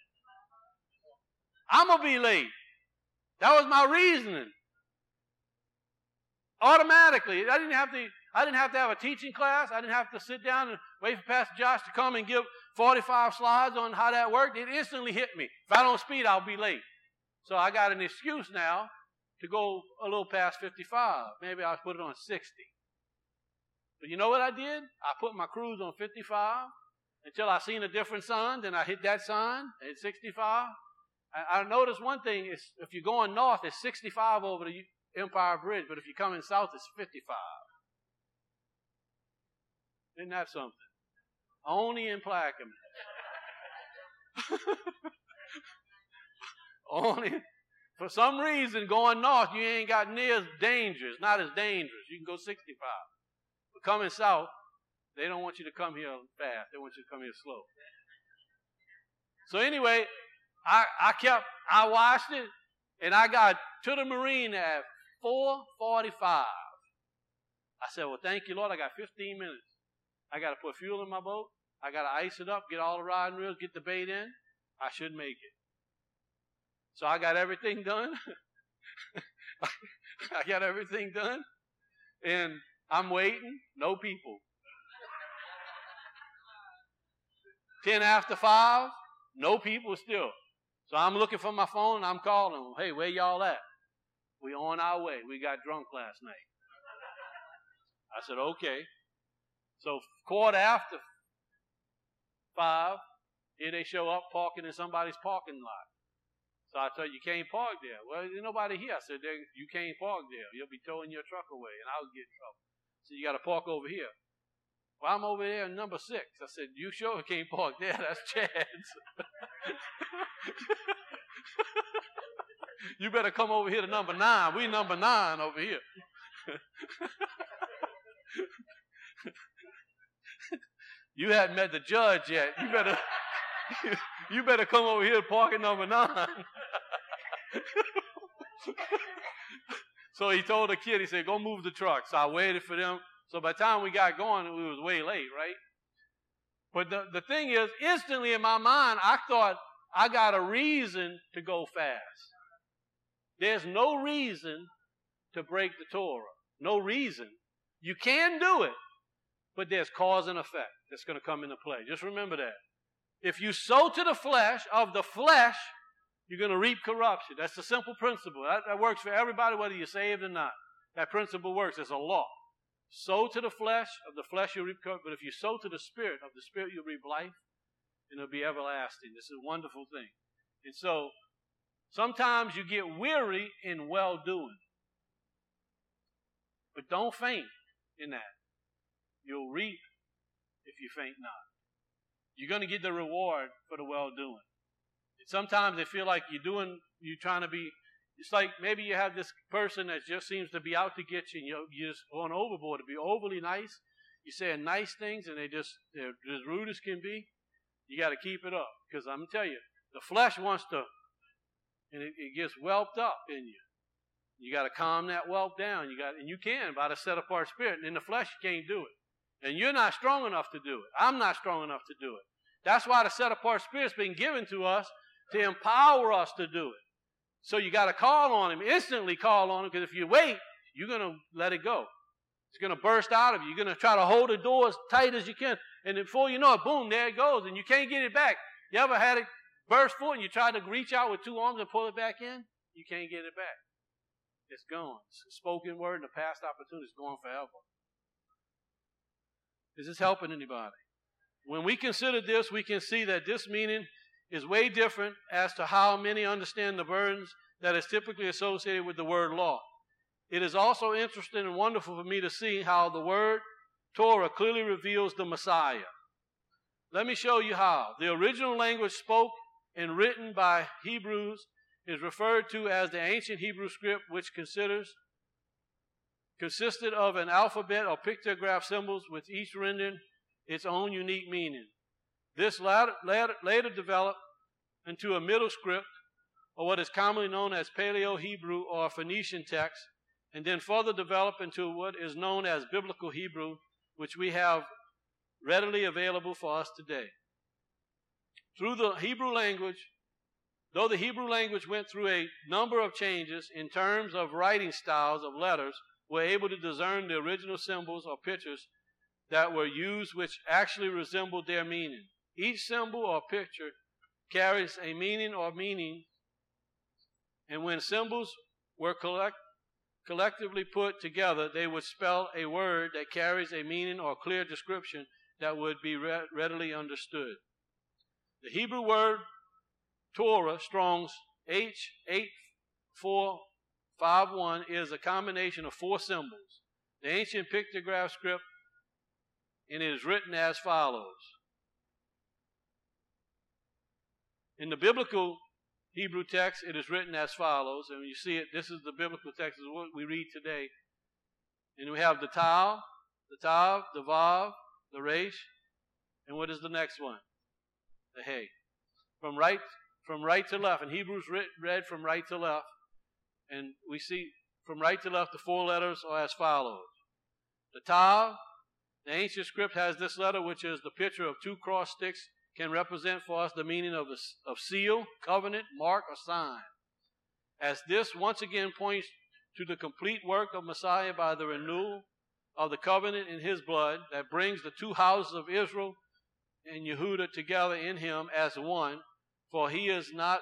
I'm going to be late. That was my reasoning. Automatically. I didn't have to have a teaching class. I didn't have to sit down and wait for Pastor Josh to come and give 45 slides on how that worked. It instantly hit me. If I don't speed, I'll be late. So I got an excuse now to go a little past 55. Maybe I'll put it on 60. But you know what I did? I put my cruise on 55 until I seen a different sign. Then I hit that sign at 65. I noticed one thing is if you're going north, it's 65 over the Empire Bridge. But if you're coming south, it's 55. Isn't that something? Only in Plaquemine. Only. For some reason, going north, you ain't got near as dangerous. Not as dangerous. You can go 65. But coming south, they don't want you to come here fast. They want you to come here slow. So anyway, I watched it, and I got to the marine at 4:45. I said, well, thank you, Lord. I got 15 minutes. I got to put fuel in my boat. I got to ice it up, get all the riding reels, get the bait in. I should make it. So I got everything done. I got everything done, and I'm waiting. No people. 10 after 5, no people still. So I'm looking for my phone, and I'm calling them. Hey, where y'all at? We on our way. We got drunk last night. I said, okay. So 5:15, here they show up parking in somebody's parking lot. So I told you can't park there. Well, there's nobody here. I said, you can't park there. You'll be towing your truck away, and I'll get in trouble. So you got to park over here. Well, I'm over there in number 6. I said, you sure can't park there? That's Chad's. You better come over here to number 9. We number 9 over here. You hadn't met the judge yet. You better come over here to park at number 9. So he told the kid, he said, go move the truck. So I waited for them. So by the time we got going, it was way late, right? But the thing is, instantly in my mind, I thought I got a reason to go fast. There's no reason to break the Torah. No reason. You can do it, but there's cause and effect that's going to come into play. Just remember that. If you sow to the flesh, of the flesh, you're going to reap corruption. That's the simple principle. That works for everybody, whether you're saved or not. That principle works. It's a law. Sow to the flesh, of the flesh you'll reap corruption. But if you sow to the Spirit, of the Spirit you'll reap life, and it'll be everlasting. This is a wonderful thing. And so, sometimes you get weary in well-doing. But don't faint in that. You'll reap if you faint not. You're going to get the reward for the well-doing. And sometimes they feel like you're trying to be, it's like maybe you have this person that just seems to be out to get you, and you're just going overboard to be overly nice. You're saying nice things, and they're as rude as can be. You got to keep it up. Because I'm going to tell you, the flesh wants to, and it gets whelped up in you. You got to calm that whelp down. And you can by the set-apart spirit. And in the flesh, you can't do it. And you're not strong enough to do it. I'm not strong enough to do it. That's why the set-apart spirit's been given to us to empower us to do it. So you got to call on him, instantly call on him, because if you wait, you're going to let it go. It's going to burst out of you. You're going to try to hold the door as tight as you can. And before you know it, boom, there it goes. And you can't get it back. You ever had it burst full and you tried to reach out with 2 arms and pull it back in? You can't get it back. It's gone. It's a spoken word and the past opportunity is gone forever. Is this helping anybody? When we consider this, we can see that this meaning is way different as to how many understand the burdens that is typically associated with the word law. It is also interesting and wonderful for me to see how the word Torah clearly reveals the Messiah. Let me show you how. The original language spoke and written by Hebrews is referred to as the ancient Hebrew script, which consisted of an alphabet or pictograph symbols with each rendering its own unique meaning. This later developed into a middle script, or what is commonly known as Paleo-Hebrew or Phoenician text, and then further developed into what is known as Biblical Hebrew, which we have readily available for us today. Though the Hebrew language went through a number of changes in terms of writing styles of letters, we're able to discern the original symbols or pictures that were used which actually resembled their meaning. Each symbol or picture carries a meaning or meanings, and when symbols were collectively put together, they would spell a word that carries a meaning or clear description that would be readily understood. The Hebrew word Torah, Strong's H8451, is a combination of 4 symbols. The ancient pictograph script, and it is written as follows. In the biblical Hebrew text, it is written as follows. And when you see it, this is the biblical text, is what we read today. And we have the Tav, the Vav, the Resh, and what is the next one? The Hey. From right to left. And Hebrews read from right to left. And we see from right to left, the 4 letters are as follows. The Tav, the ancient script has this letter, which is the picture of 2 cross sticks, can represent for us the meaning of seal, covenant, mark, or sign. As this once again points to the complete work of Messiah by the renewal of the covenant in his blood that brings the two houses of Israel and Yehudah together in him as one, for he is not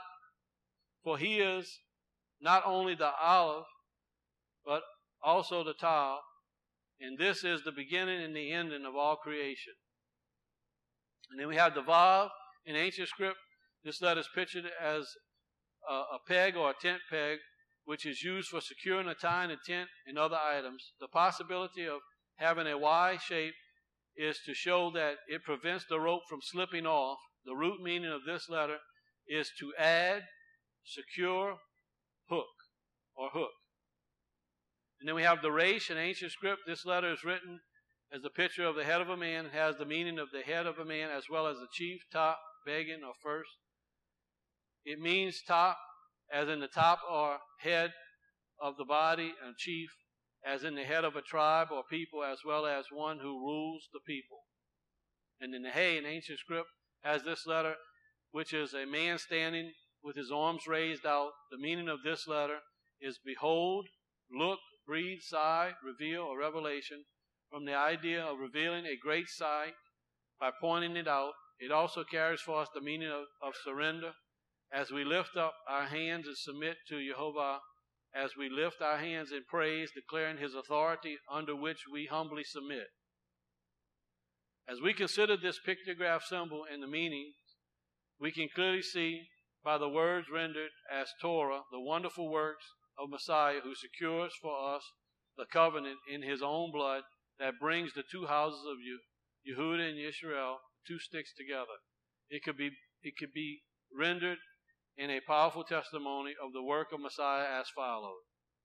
only the Aleph, but also the Tav, and this is the beginning and the ending of all creation. And then we have the Vav in ancient script. This letter is pictured as a peg or a tent peg, which is used for securing or tying a tent and other items. The possibility of having a Y shape is to show that it prevents the rope from slipping off. The root meaning of this letter is to add, secure, hook, or hook. And then we have the Resh in ancient script. This letter is written as a picture of the head of a man. It has the meaning of the head of a man as well as the chief, top, begin, or first. It means top, as in the top or head of the body, and chief, as in the head of a tribe or people, as well as one who rules the people. And then the Hay in ancient script has this letter, which is a man standing with his arms raised out. The meaning of this letter is behold, look, breathe, sigh, reveal, or revelation, from the idea of revealing a great sight by pointing it out. It also carries for us the meaning of surrender, as we lift up our hands and submit to Jehovah, as we lift our hands in praise, declaring his authority under which we humbly submit. As we consider this pictograph symbol and the meaning, we can clearly see by the words rendered as Torah, the wonderful works of Messiah who secures for us the covenant in his own blood that brings the two houses of Yehudah and Yisrael, two sticks together. It could be rendered in a powerful testimony of the work of Messiah as follows.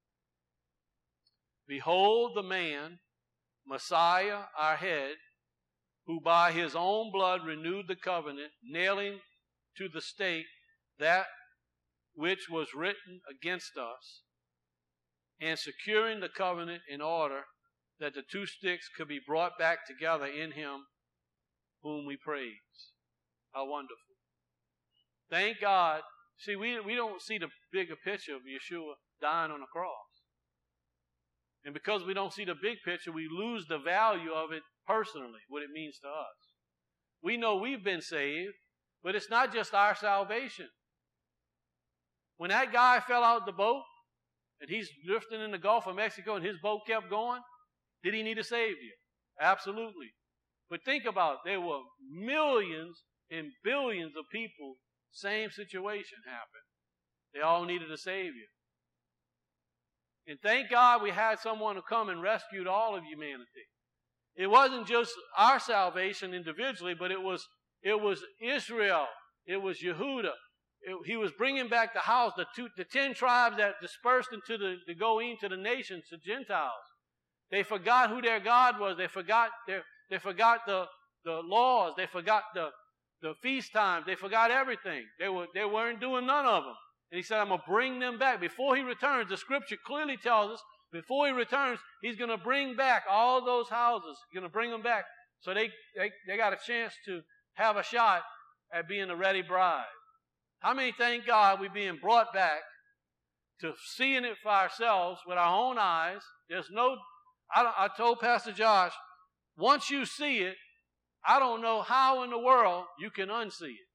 Behold the man, Messiah, our head, who by his own blood renewed the covenant, nailing to the stake that which was written against us, and securing the covenant in order that the two sticks could be brought back together in him whom we praise. How wonderful. Thank God. See, we don't see the bigger picture of Yeshua dying on the cross. And because we don't see the big picture, we lose the value of it personally, what it means to us. We know we've been saved, but it's not just our salvation. When that guy fell out of the boat, and he's drifting in the Gulf of Mexico, and his boat kept going, did he need a Savior? Absolutely. But think about it. There were millions and billions of people, same situation happened. They all needed a Savior. And thank God we had someone who come and rescued all of humanity. It wasn't just our salvation individually, but it was Israel. It was Yehudah. He was bringing back the house, the 10 tribes that dispersed to go into the nations, the Gentiles. They forgot who their God was. They forgot the laws. They forgot the feast times. They forgot everything. They weren't doing none of them. And he said, I'm going to bring them back. Before he returns, the scripture clearly tells us, before he returns, he's going to bring back all those houses. He's going to bring them back. So they got a chance to have a shot at being a ready bride. How many thank God we're being brought back to seeing it for ourselves with our own eyes? I told Pastor Josh, once you see it, I don't know how in the world you can unsee it.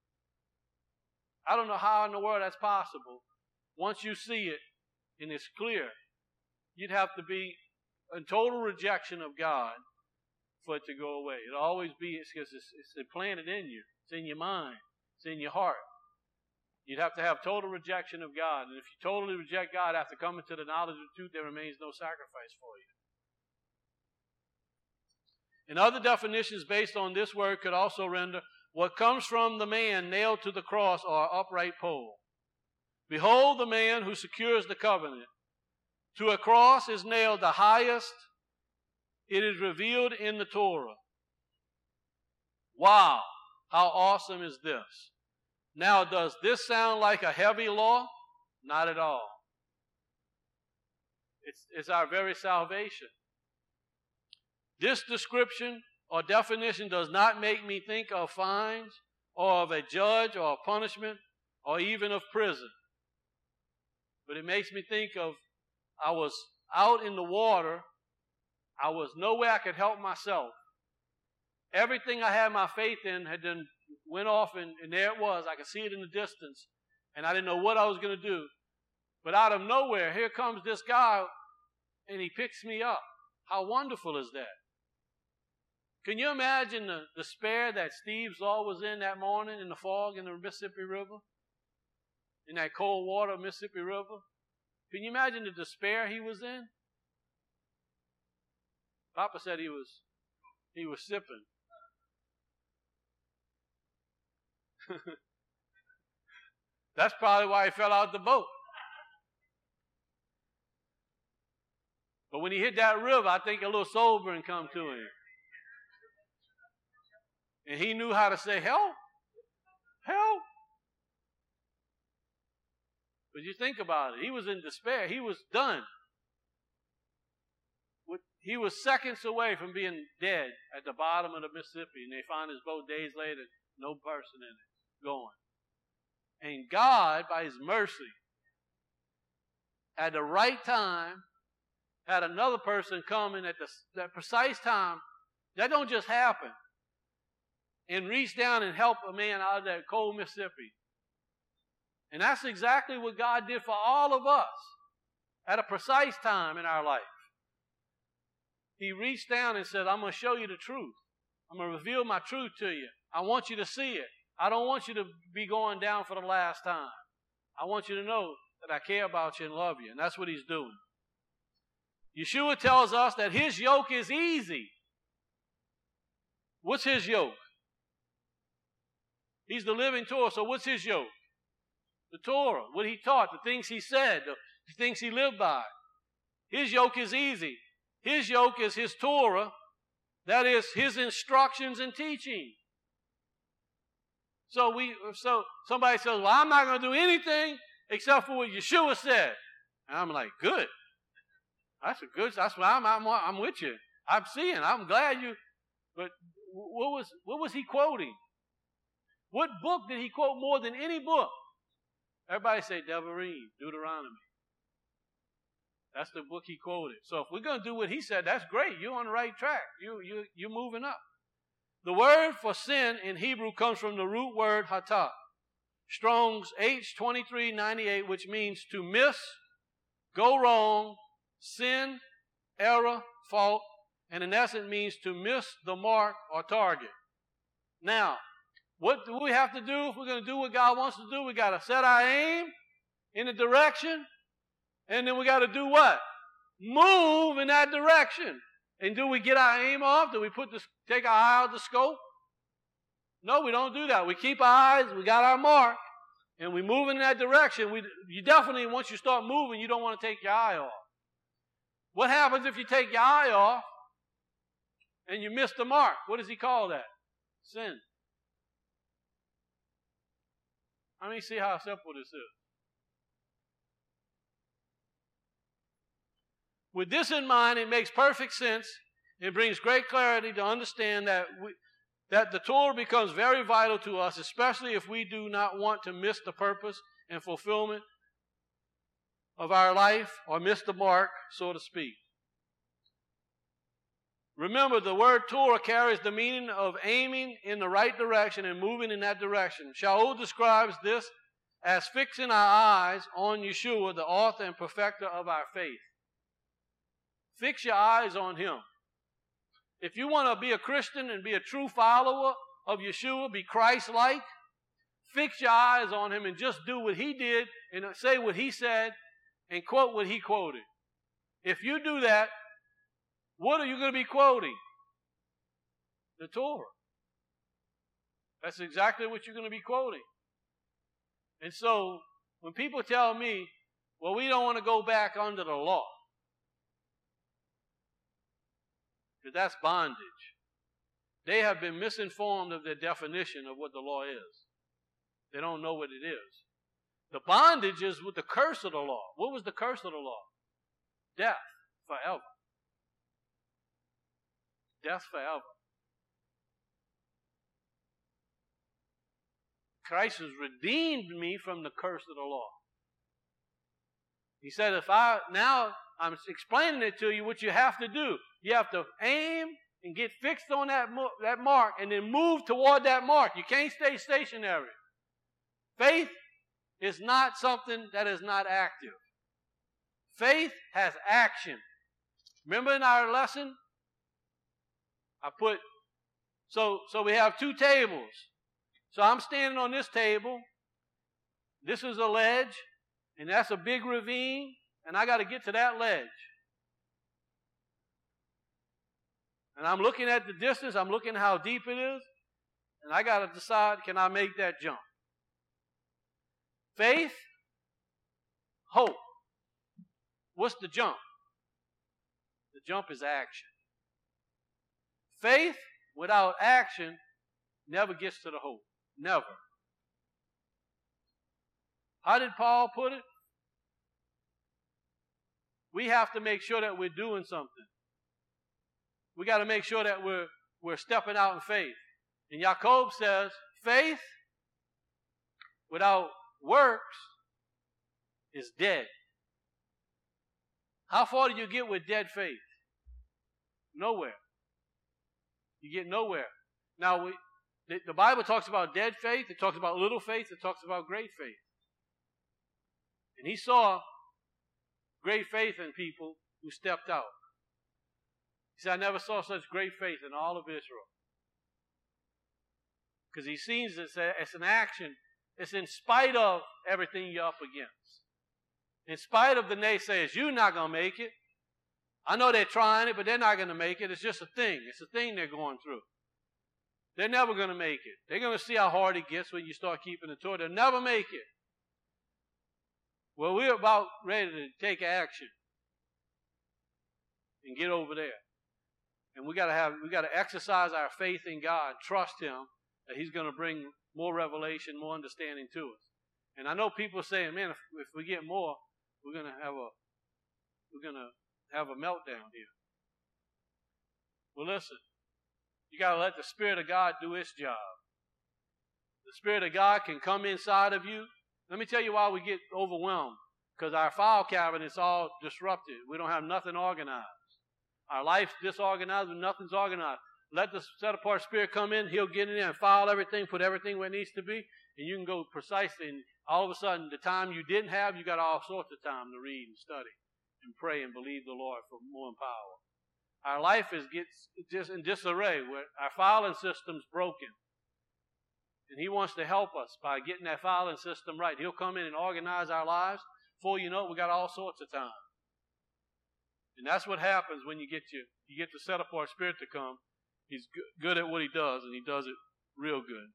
I don't know how in the world that's possible. Once you see it and it's clear, you'd have to be in total rejection of God for it to go away. It'll always be, because it's implanted in you. It's in your mind. It's in your heart. You'd have to have total rejection of God. And if you totally reject God after coming to the knowledge of the truth, there remains no sacrifice for you. And other definitions based on this word could also render what comes from the man nailed to the cross or upright pole. Behold the man who secures the covenant. To a cross is nailed the highest. It is revealed in the Torah. Wow, how awesome is this? Now, does this sound like a heavy law? Not at all. It's our very salvation. This description or definition does not make me think of fines or of a judge or a punishment or even of prison. But it makes me think of I was out in the water. I was nowhere I could help myself. Everything I had my faith in had then went off, and there it was. I could see it in the distance, and I didn't know what I was going to do. But out of nowhere, here comes this guy, and he picks me up. How wonderful is that? Can you imagine the despair that Steve Zaw was in that morning in the fog in the Mississippi River? In that cold water of Mississippi River? Can you imagine the despair he was in? Papa said he was sipping. That's probably why he fell out the boat. But when he hit that river, I think a little sobering come to him. And he knew how to say, help, help. But you think about it. He was in despair. He was done. He was seconds away from being dead at the bottom of the Mississippi. And they found his boat days later, no person in it, going. And God, by His mercy, at the right time, had another person come in at that precise time. That don't just happen. And reach down and help a man out of that cold Mississippi. And that's exactly what God did for all of us at a precise time in our life. He reached down and said, I'm going to show you the truth. I'm going to reveal my truth to you. I want you to see it. I don't want you to be going down for the last time. I want you to know that I care about you and love you. And that's what He's doing. Yeshua tells us that His yoke is easy. What's His yoke? He's the living Torah, so what's His yoke? The Torah, what He taught, the things He said, the things He lived by. His yoke is easy. His yoke is His Torah, that is His instructions and teaching. So somebody says, well, I'm not going to do anything except for what Yeshua said. And I'm like, good. That's why I'm with you. I'm glad you, but what was he quoting? What book did he quote more than any book? Everybody say Devarim, Deuteronomy. That's the book he quoted. So if we're going to do what he said, that's great. You're on the right track. You're moving up. The word for sin in Hebrew comes from the root word hatah. Strong's H2398, which means to miss, go wrong, sin, error, fault, and in essence means to miss the mark or target. Now, what do we have to do if we're going to do what God wants to do? We got to set our aim in a direction, and then we got to do what? Move in that direction. And do we get our aim off? Do we take our eye out of the scope? No, we don't do that. We keep our eyes, we got our mark, and we move in that direction. You definitely, once you start moving, you don't want to take your eye off. What happens if you take your eye off and you miss the mark? What does he call that? Sin. Let me see how simple this is. With this in mind, it makes perfect sense. It brings great clarity to understand that the Torah becomes very vital to us, especially if we do not want to miss the purpose and fulfillment of our life or miss the mark, so to speak. Remember, the word Torah carries the meaning of aiming in the right direction and moving in that direction. Shaul describes this as fixing our eyes on Yeshua, the author and perfecter of our faith. Fix your eyes on Him. If you want to be a Christian and be a true follower of Yeshua, be Christ-like, fix your eyes on Him and just do what He did and say what He said and quote what He quoted. If you do that, what are you going to be quoting? The Torah. That's exactly what you're going to be quoting. And so, when people tell me, well, we don't want to go back under the law, because that's bondage. They have been misinformed of their definition of what the law is. They don't know what it is. The bondage is with the curse of the law. What was the curse of the law? Death forever. Death forever. Christ has redeemed me from the curse of the law. He said, now I'm explaining it to you what you have to do. You have to aim and get fixed on that mark and then move toward that mark. You can't stay stationary. Faith is not something that is not active. Faith has action. Remember in our lesson, I put, so we have two tables. So I'm standing on this table. This is a ledge, and that's a big ravine, and I got to get to that ledge. And I'm looking at the distance, I'm looking at how deep it is, and I got to decide, can I make that jump? Faith, hope. What's the jump? The jump is action. Faith without action never gets to the hope. Never. How did Paul put it? We have to make sure that we're doing something. We got to make sure that we're stepping out in faith. And Jacob says, faith without works is dead. How far do you get with dead faith? Nowhere. You get nowhere. Now, the Bible talks about dead faith. It talks about little faith. It talks about great faith. And he saw great faith in people who stepped out. He said, I never saw such great faith in all of Israel. Because he sees it as an action. It's in spite of everything you're up against. In spite of the naysayers, you're not going to make it. I know they're trying it, but they're not going to make it. It's just a thing. It's a thing they're going through. They're never going to make it. They're going to see how hard it gets when you start keeping the Torah. They'll never make it. Well, we're about ready to take action and get over there. And we got to exercise our faith in God, trust Him that He's going to bring more revelation, more understanding to us. And I know people are saying, man, if we get more, we're going to have a meltdown here. Well, listen, you got to let the Spirit of God do its job. The Spirit of God can come inside of you. Let me tell you why we get overwhelmed. Because our file cabinet's all disrupted. We don't have nothing organized. Our life's disorganized and nothing's organized. Let the set-apart Spirit come in. He'll get in there and file everything, put everything where it needs to be, and you can go precisely. And all of a sudden, the time you didn't have, you got all sorts of time to read and study and pray and believe the Lord for more power. Our life gets just in disarray, where our filing system's broken. And He wants to help us by getting that filing system right. He'll come in and organize our lives. Before you know it, we got all sorts of time. And that's what happens when you get the set-apart Spirit to come. He's good at what He does, and He does it real good.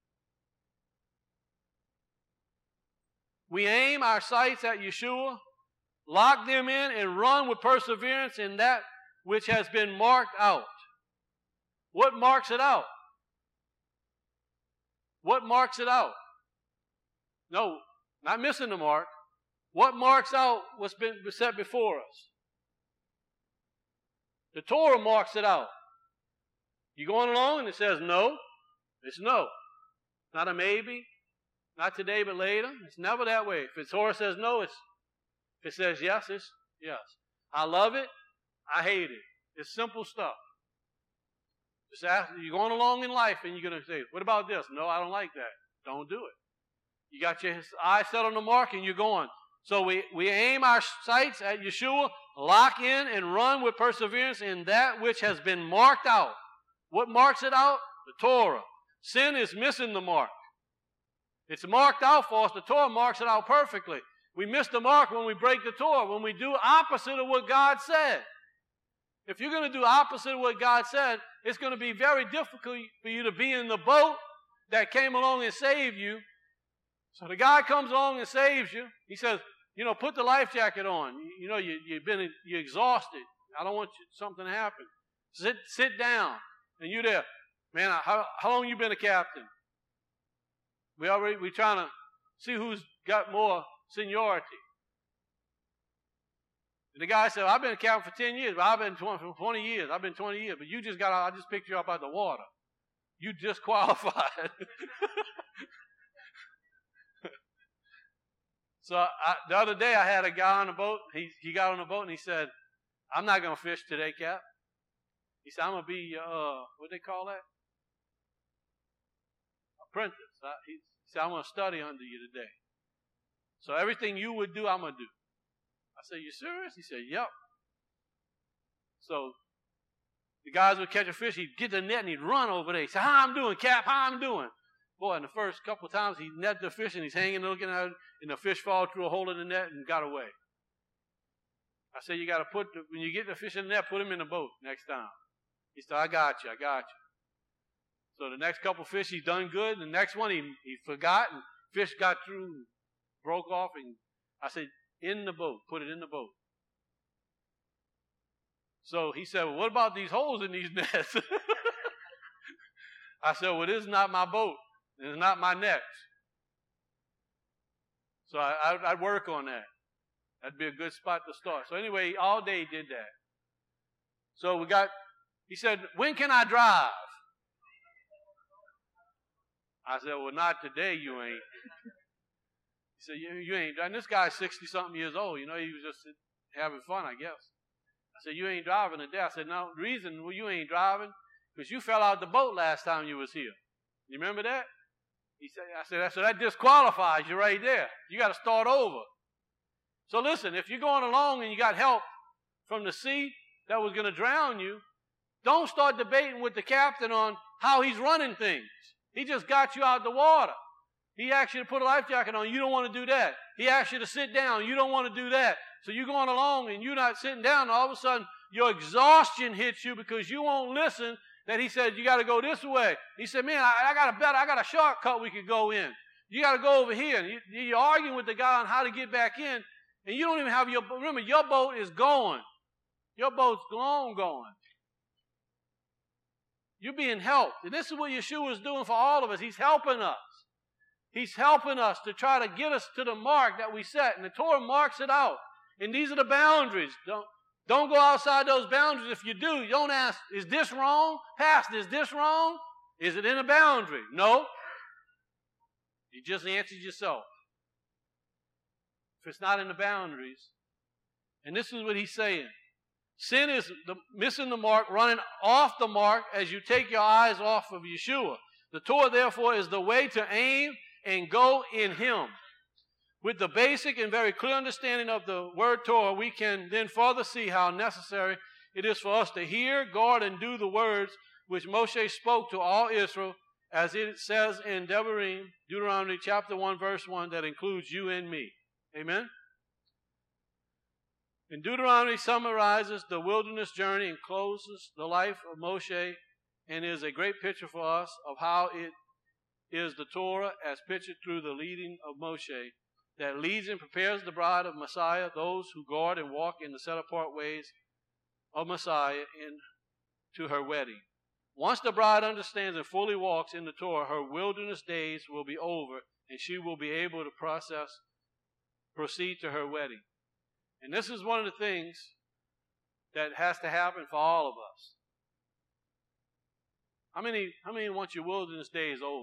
We aim our sights at Yeshua, lock them in, and run with perseverance in that which has been marked out. What marks it out? What marks it out? No, not missing the mark. What marks out what's been set before us? The Torah marks it out. You going along and it says no, it's no. Not a maybe, not today but later. It's never that way. If the Torah says no, if it says yes, it's yes. I love it, I hate it. It's simple stuff. Just ask, you're going along in life and you're going to say, what about this? No, I don't like that. Don't do it. You got your eyes set on the mark and you're going. So we aim our sights at Yeshua, lock in and run with perseverance in that which has been marked out. What marks it out? The Torah. Sin is missing the mark. It's marked out for us. The Torah marks it out perfectly. We miss the mark when we break the Torah, when we do opposite of what God said. If you're going to do opposite of what God said, it's going to be very difficult for you to be in the boat that came along and saved you. So the guy comes along and saves you. He says, put the life jacket on. You're exhausted. I don't want something to happen. Sit down. And you're there. Man, how long you been a captain? We're trying to see who's got more seniority. And the guy said, I've been a captain for 10 years, but I've been 20 years. I've been 20 years, but you just I just picked you up out of the water. You disqualified. So the other day I had a guy on the boat. He got on the boat and he said, I'm not going to fish today, Cap. He said, I'm going to be, what they call that? Apprentice. He said, I'm going to study under you today. So everything you would do, I'm going to do. I said, you serious? He said, yep. So the guys would catch a fish. He'd get the net and he'd run over there. He said, how I'm doing, Cap? How I'm doing? Boy, in the first couple of times, he netted the fish and he's hanging looking at it, and the fish fall through a hole in the net and got away. I said, you got to when you get the fish in the net, put him in the boat next time. He said, I got you. So the next couple of fish, he's done good. The next one, he forgot, and fish got through and broke off. And I said, in the boat. Put it in the boat. So he said, well, what about these holes in these nets? I said, well, this is not my boat. It's not my nets. So I'd work on that. That'd be a good spot to start. So anyway, all day he did that. So he said, when can I drive? I said, well, not today, you ain't. He said, you ain't. And this guy's 60-something years old. You know, he was just having fun, I guess. I said, you ain't driving today. I said, no, the reason you ain't driving, because you fell out the boat last time you was here. You remember that? I said, so that disqualifies you right there. You got to start over. So listen, if you're going along and you got help from the sea that was going to drown you, don't start debating with the captain on how he's running things. He just got you out of the water. He asked you to put a life jacket on. You don't want to do that. He asked you to sit down. You don't want to do that. So you're going along and you're not sitting down. And all of a sudden, your exhaustion hits you because you won't listen. That he said, you got to go this way. He said, man, I got a shortcut we could go in. You got to go over here. And you're arguing with the guy on how to get back in. And you don't even have remember, your boat is going. Your boat's going. You're being helped. And this is what Yeshua is doing for all of us. He's helping us. He's helping us to try to get us to the mark that we set. And the Torah marks it out. And these are the boundaries. Don't go outside those boundaries. If you do, you don't ask, is this wrong? Pastor, is this wrong? Is it in a boundary? No. You just answered yourself. If it's not in the boundaries. And this is what he's saying. Sin is missing the mark, running off the mark as you take your eyes off of Yeshua. The Torah, therefore, is the way to aim and go in him. With the basic and very clear understanding of the word Torah, we can then further see how necessary it is for us to hear, guard, and do the words which Moshe spoke to all Israel, as it says in Deuteronomy chapter 1, verse 1, that includes you and me. Amen? And Deuteronomy summarizes the wilderness journey and closes the life of Moshe, and is a great picture for us of how it is the Torah as pictured through the leading of Moshe, that leads and prepares the bride of Messiah, those who guard and walk in the set-apart ways of Messiah to her wedding. Once the bride understands and fully walks in the Torah, her wilderness days will be over, and she will be able to proceed to her wedding. And this is one of the things that has to happen for all of us. How many want your wilderness days over?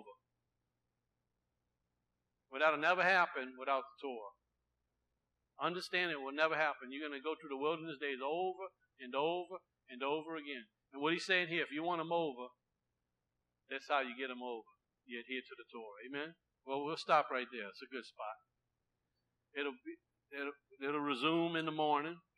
Well, that'll never happen without the Torah. Understand it will never happen. You're going to go through the wilderness days over and over and over again. And what he's saying here, if you want them over, that's how you get them over. You adhere to the Torah. Amen? Well, we'll stop right there. It's a good spot. It'll resume in the morning.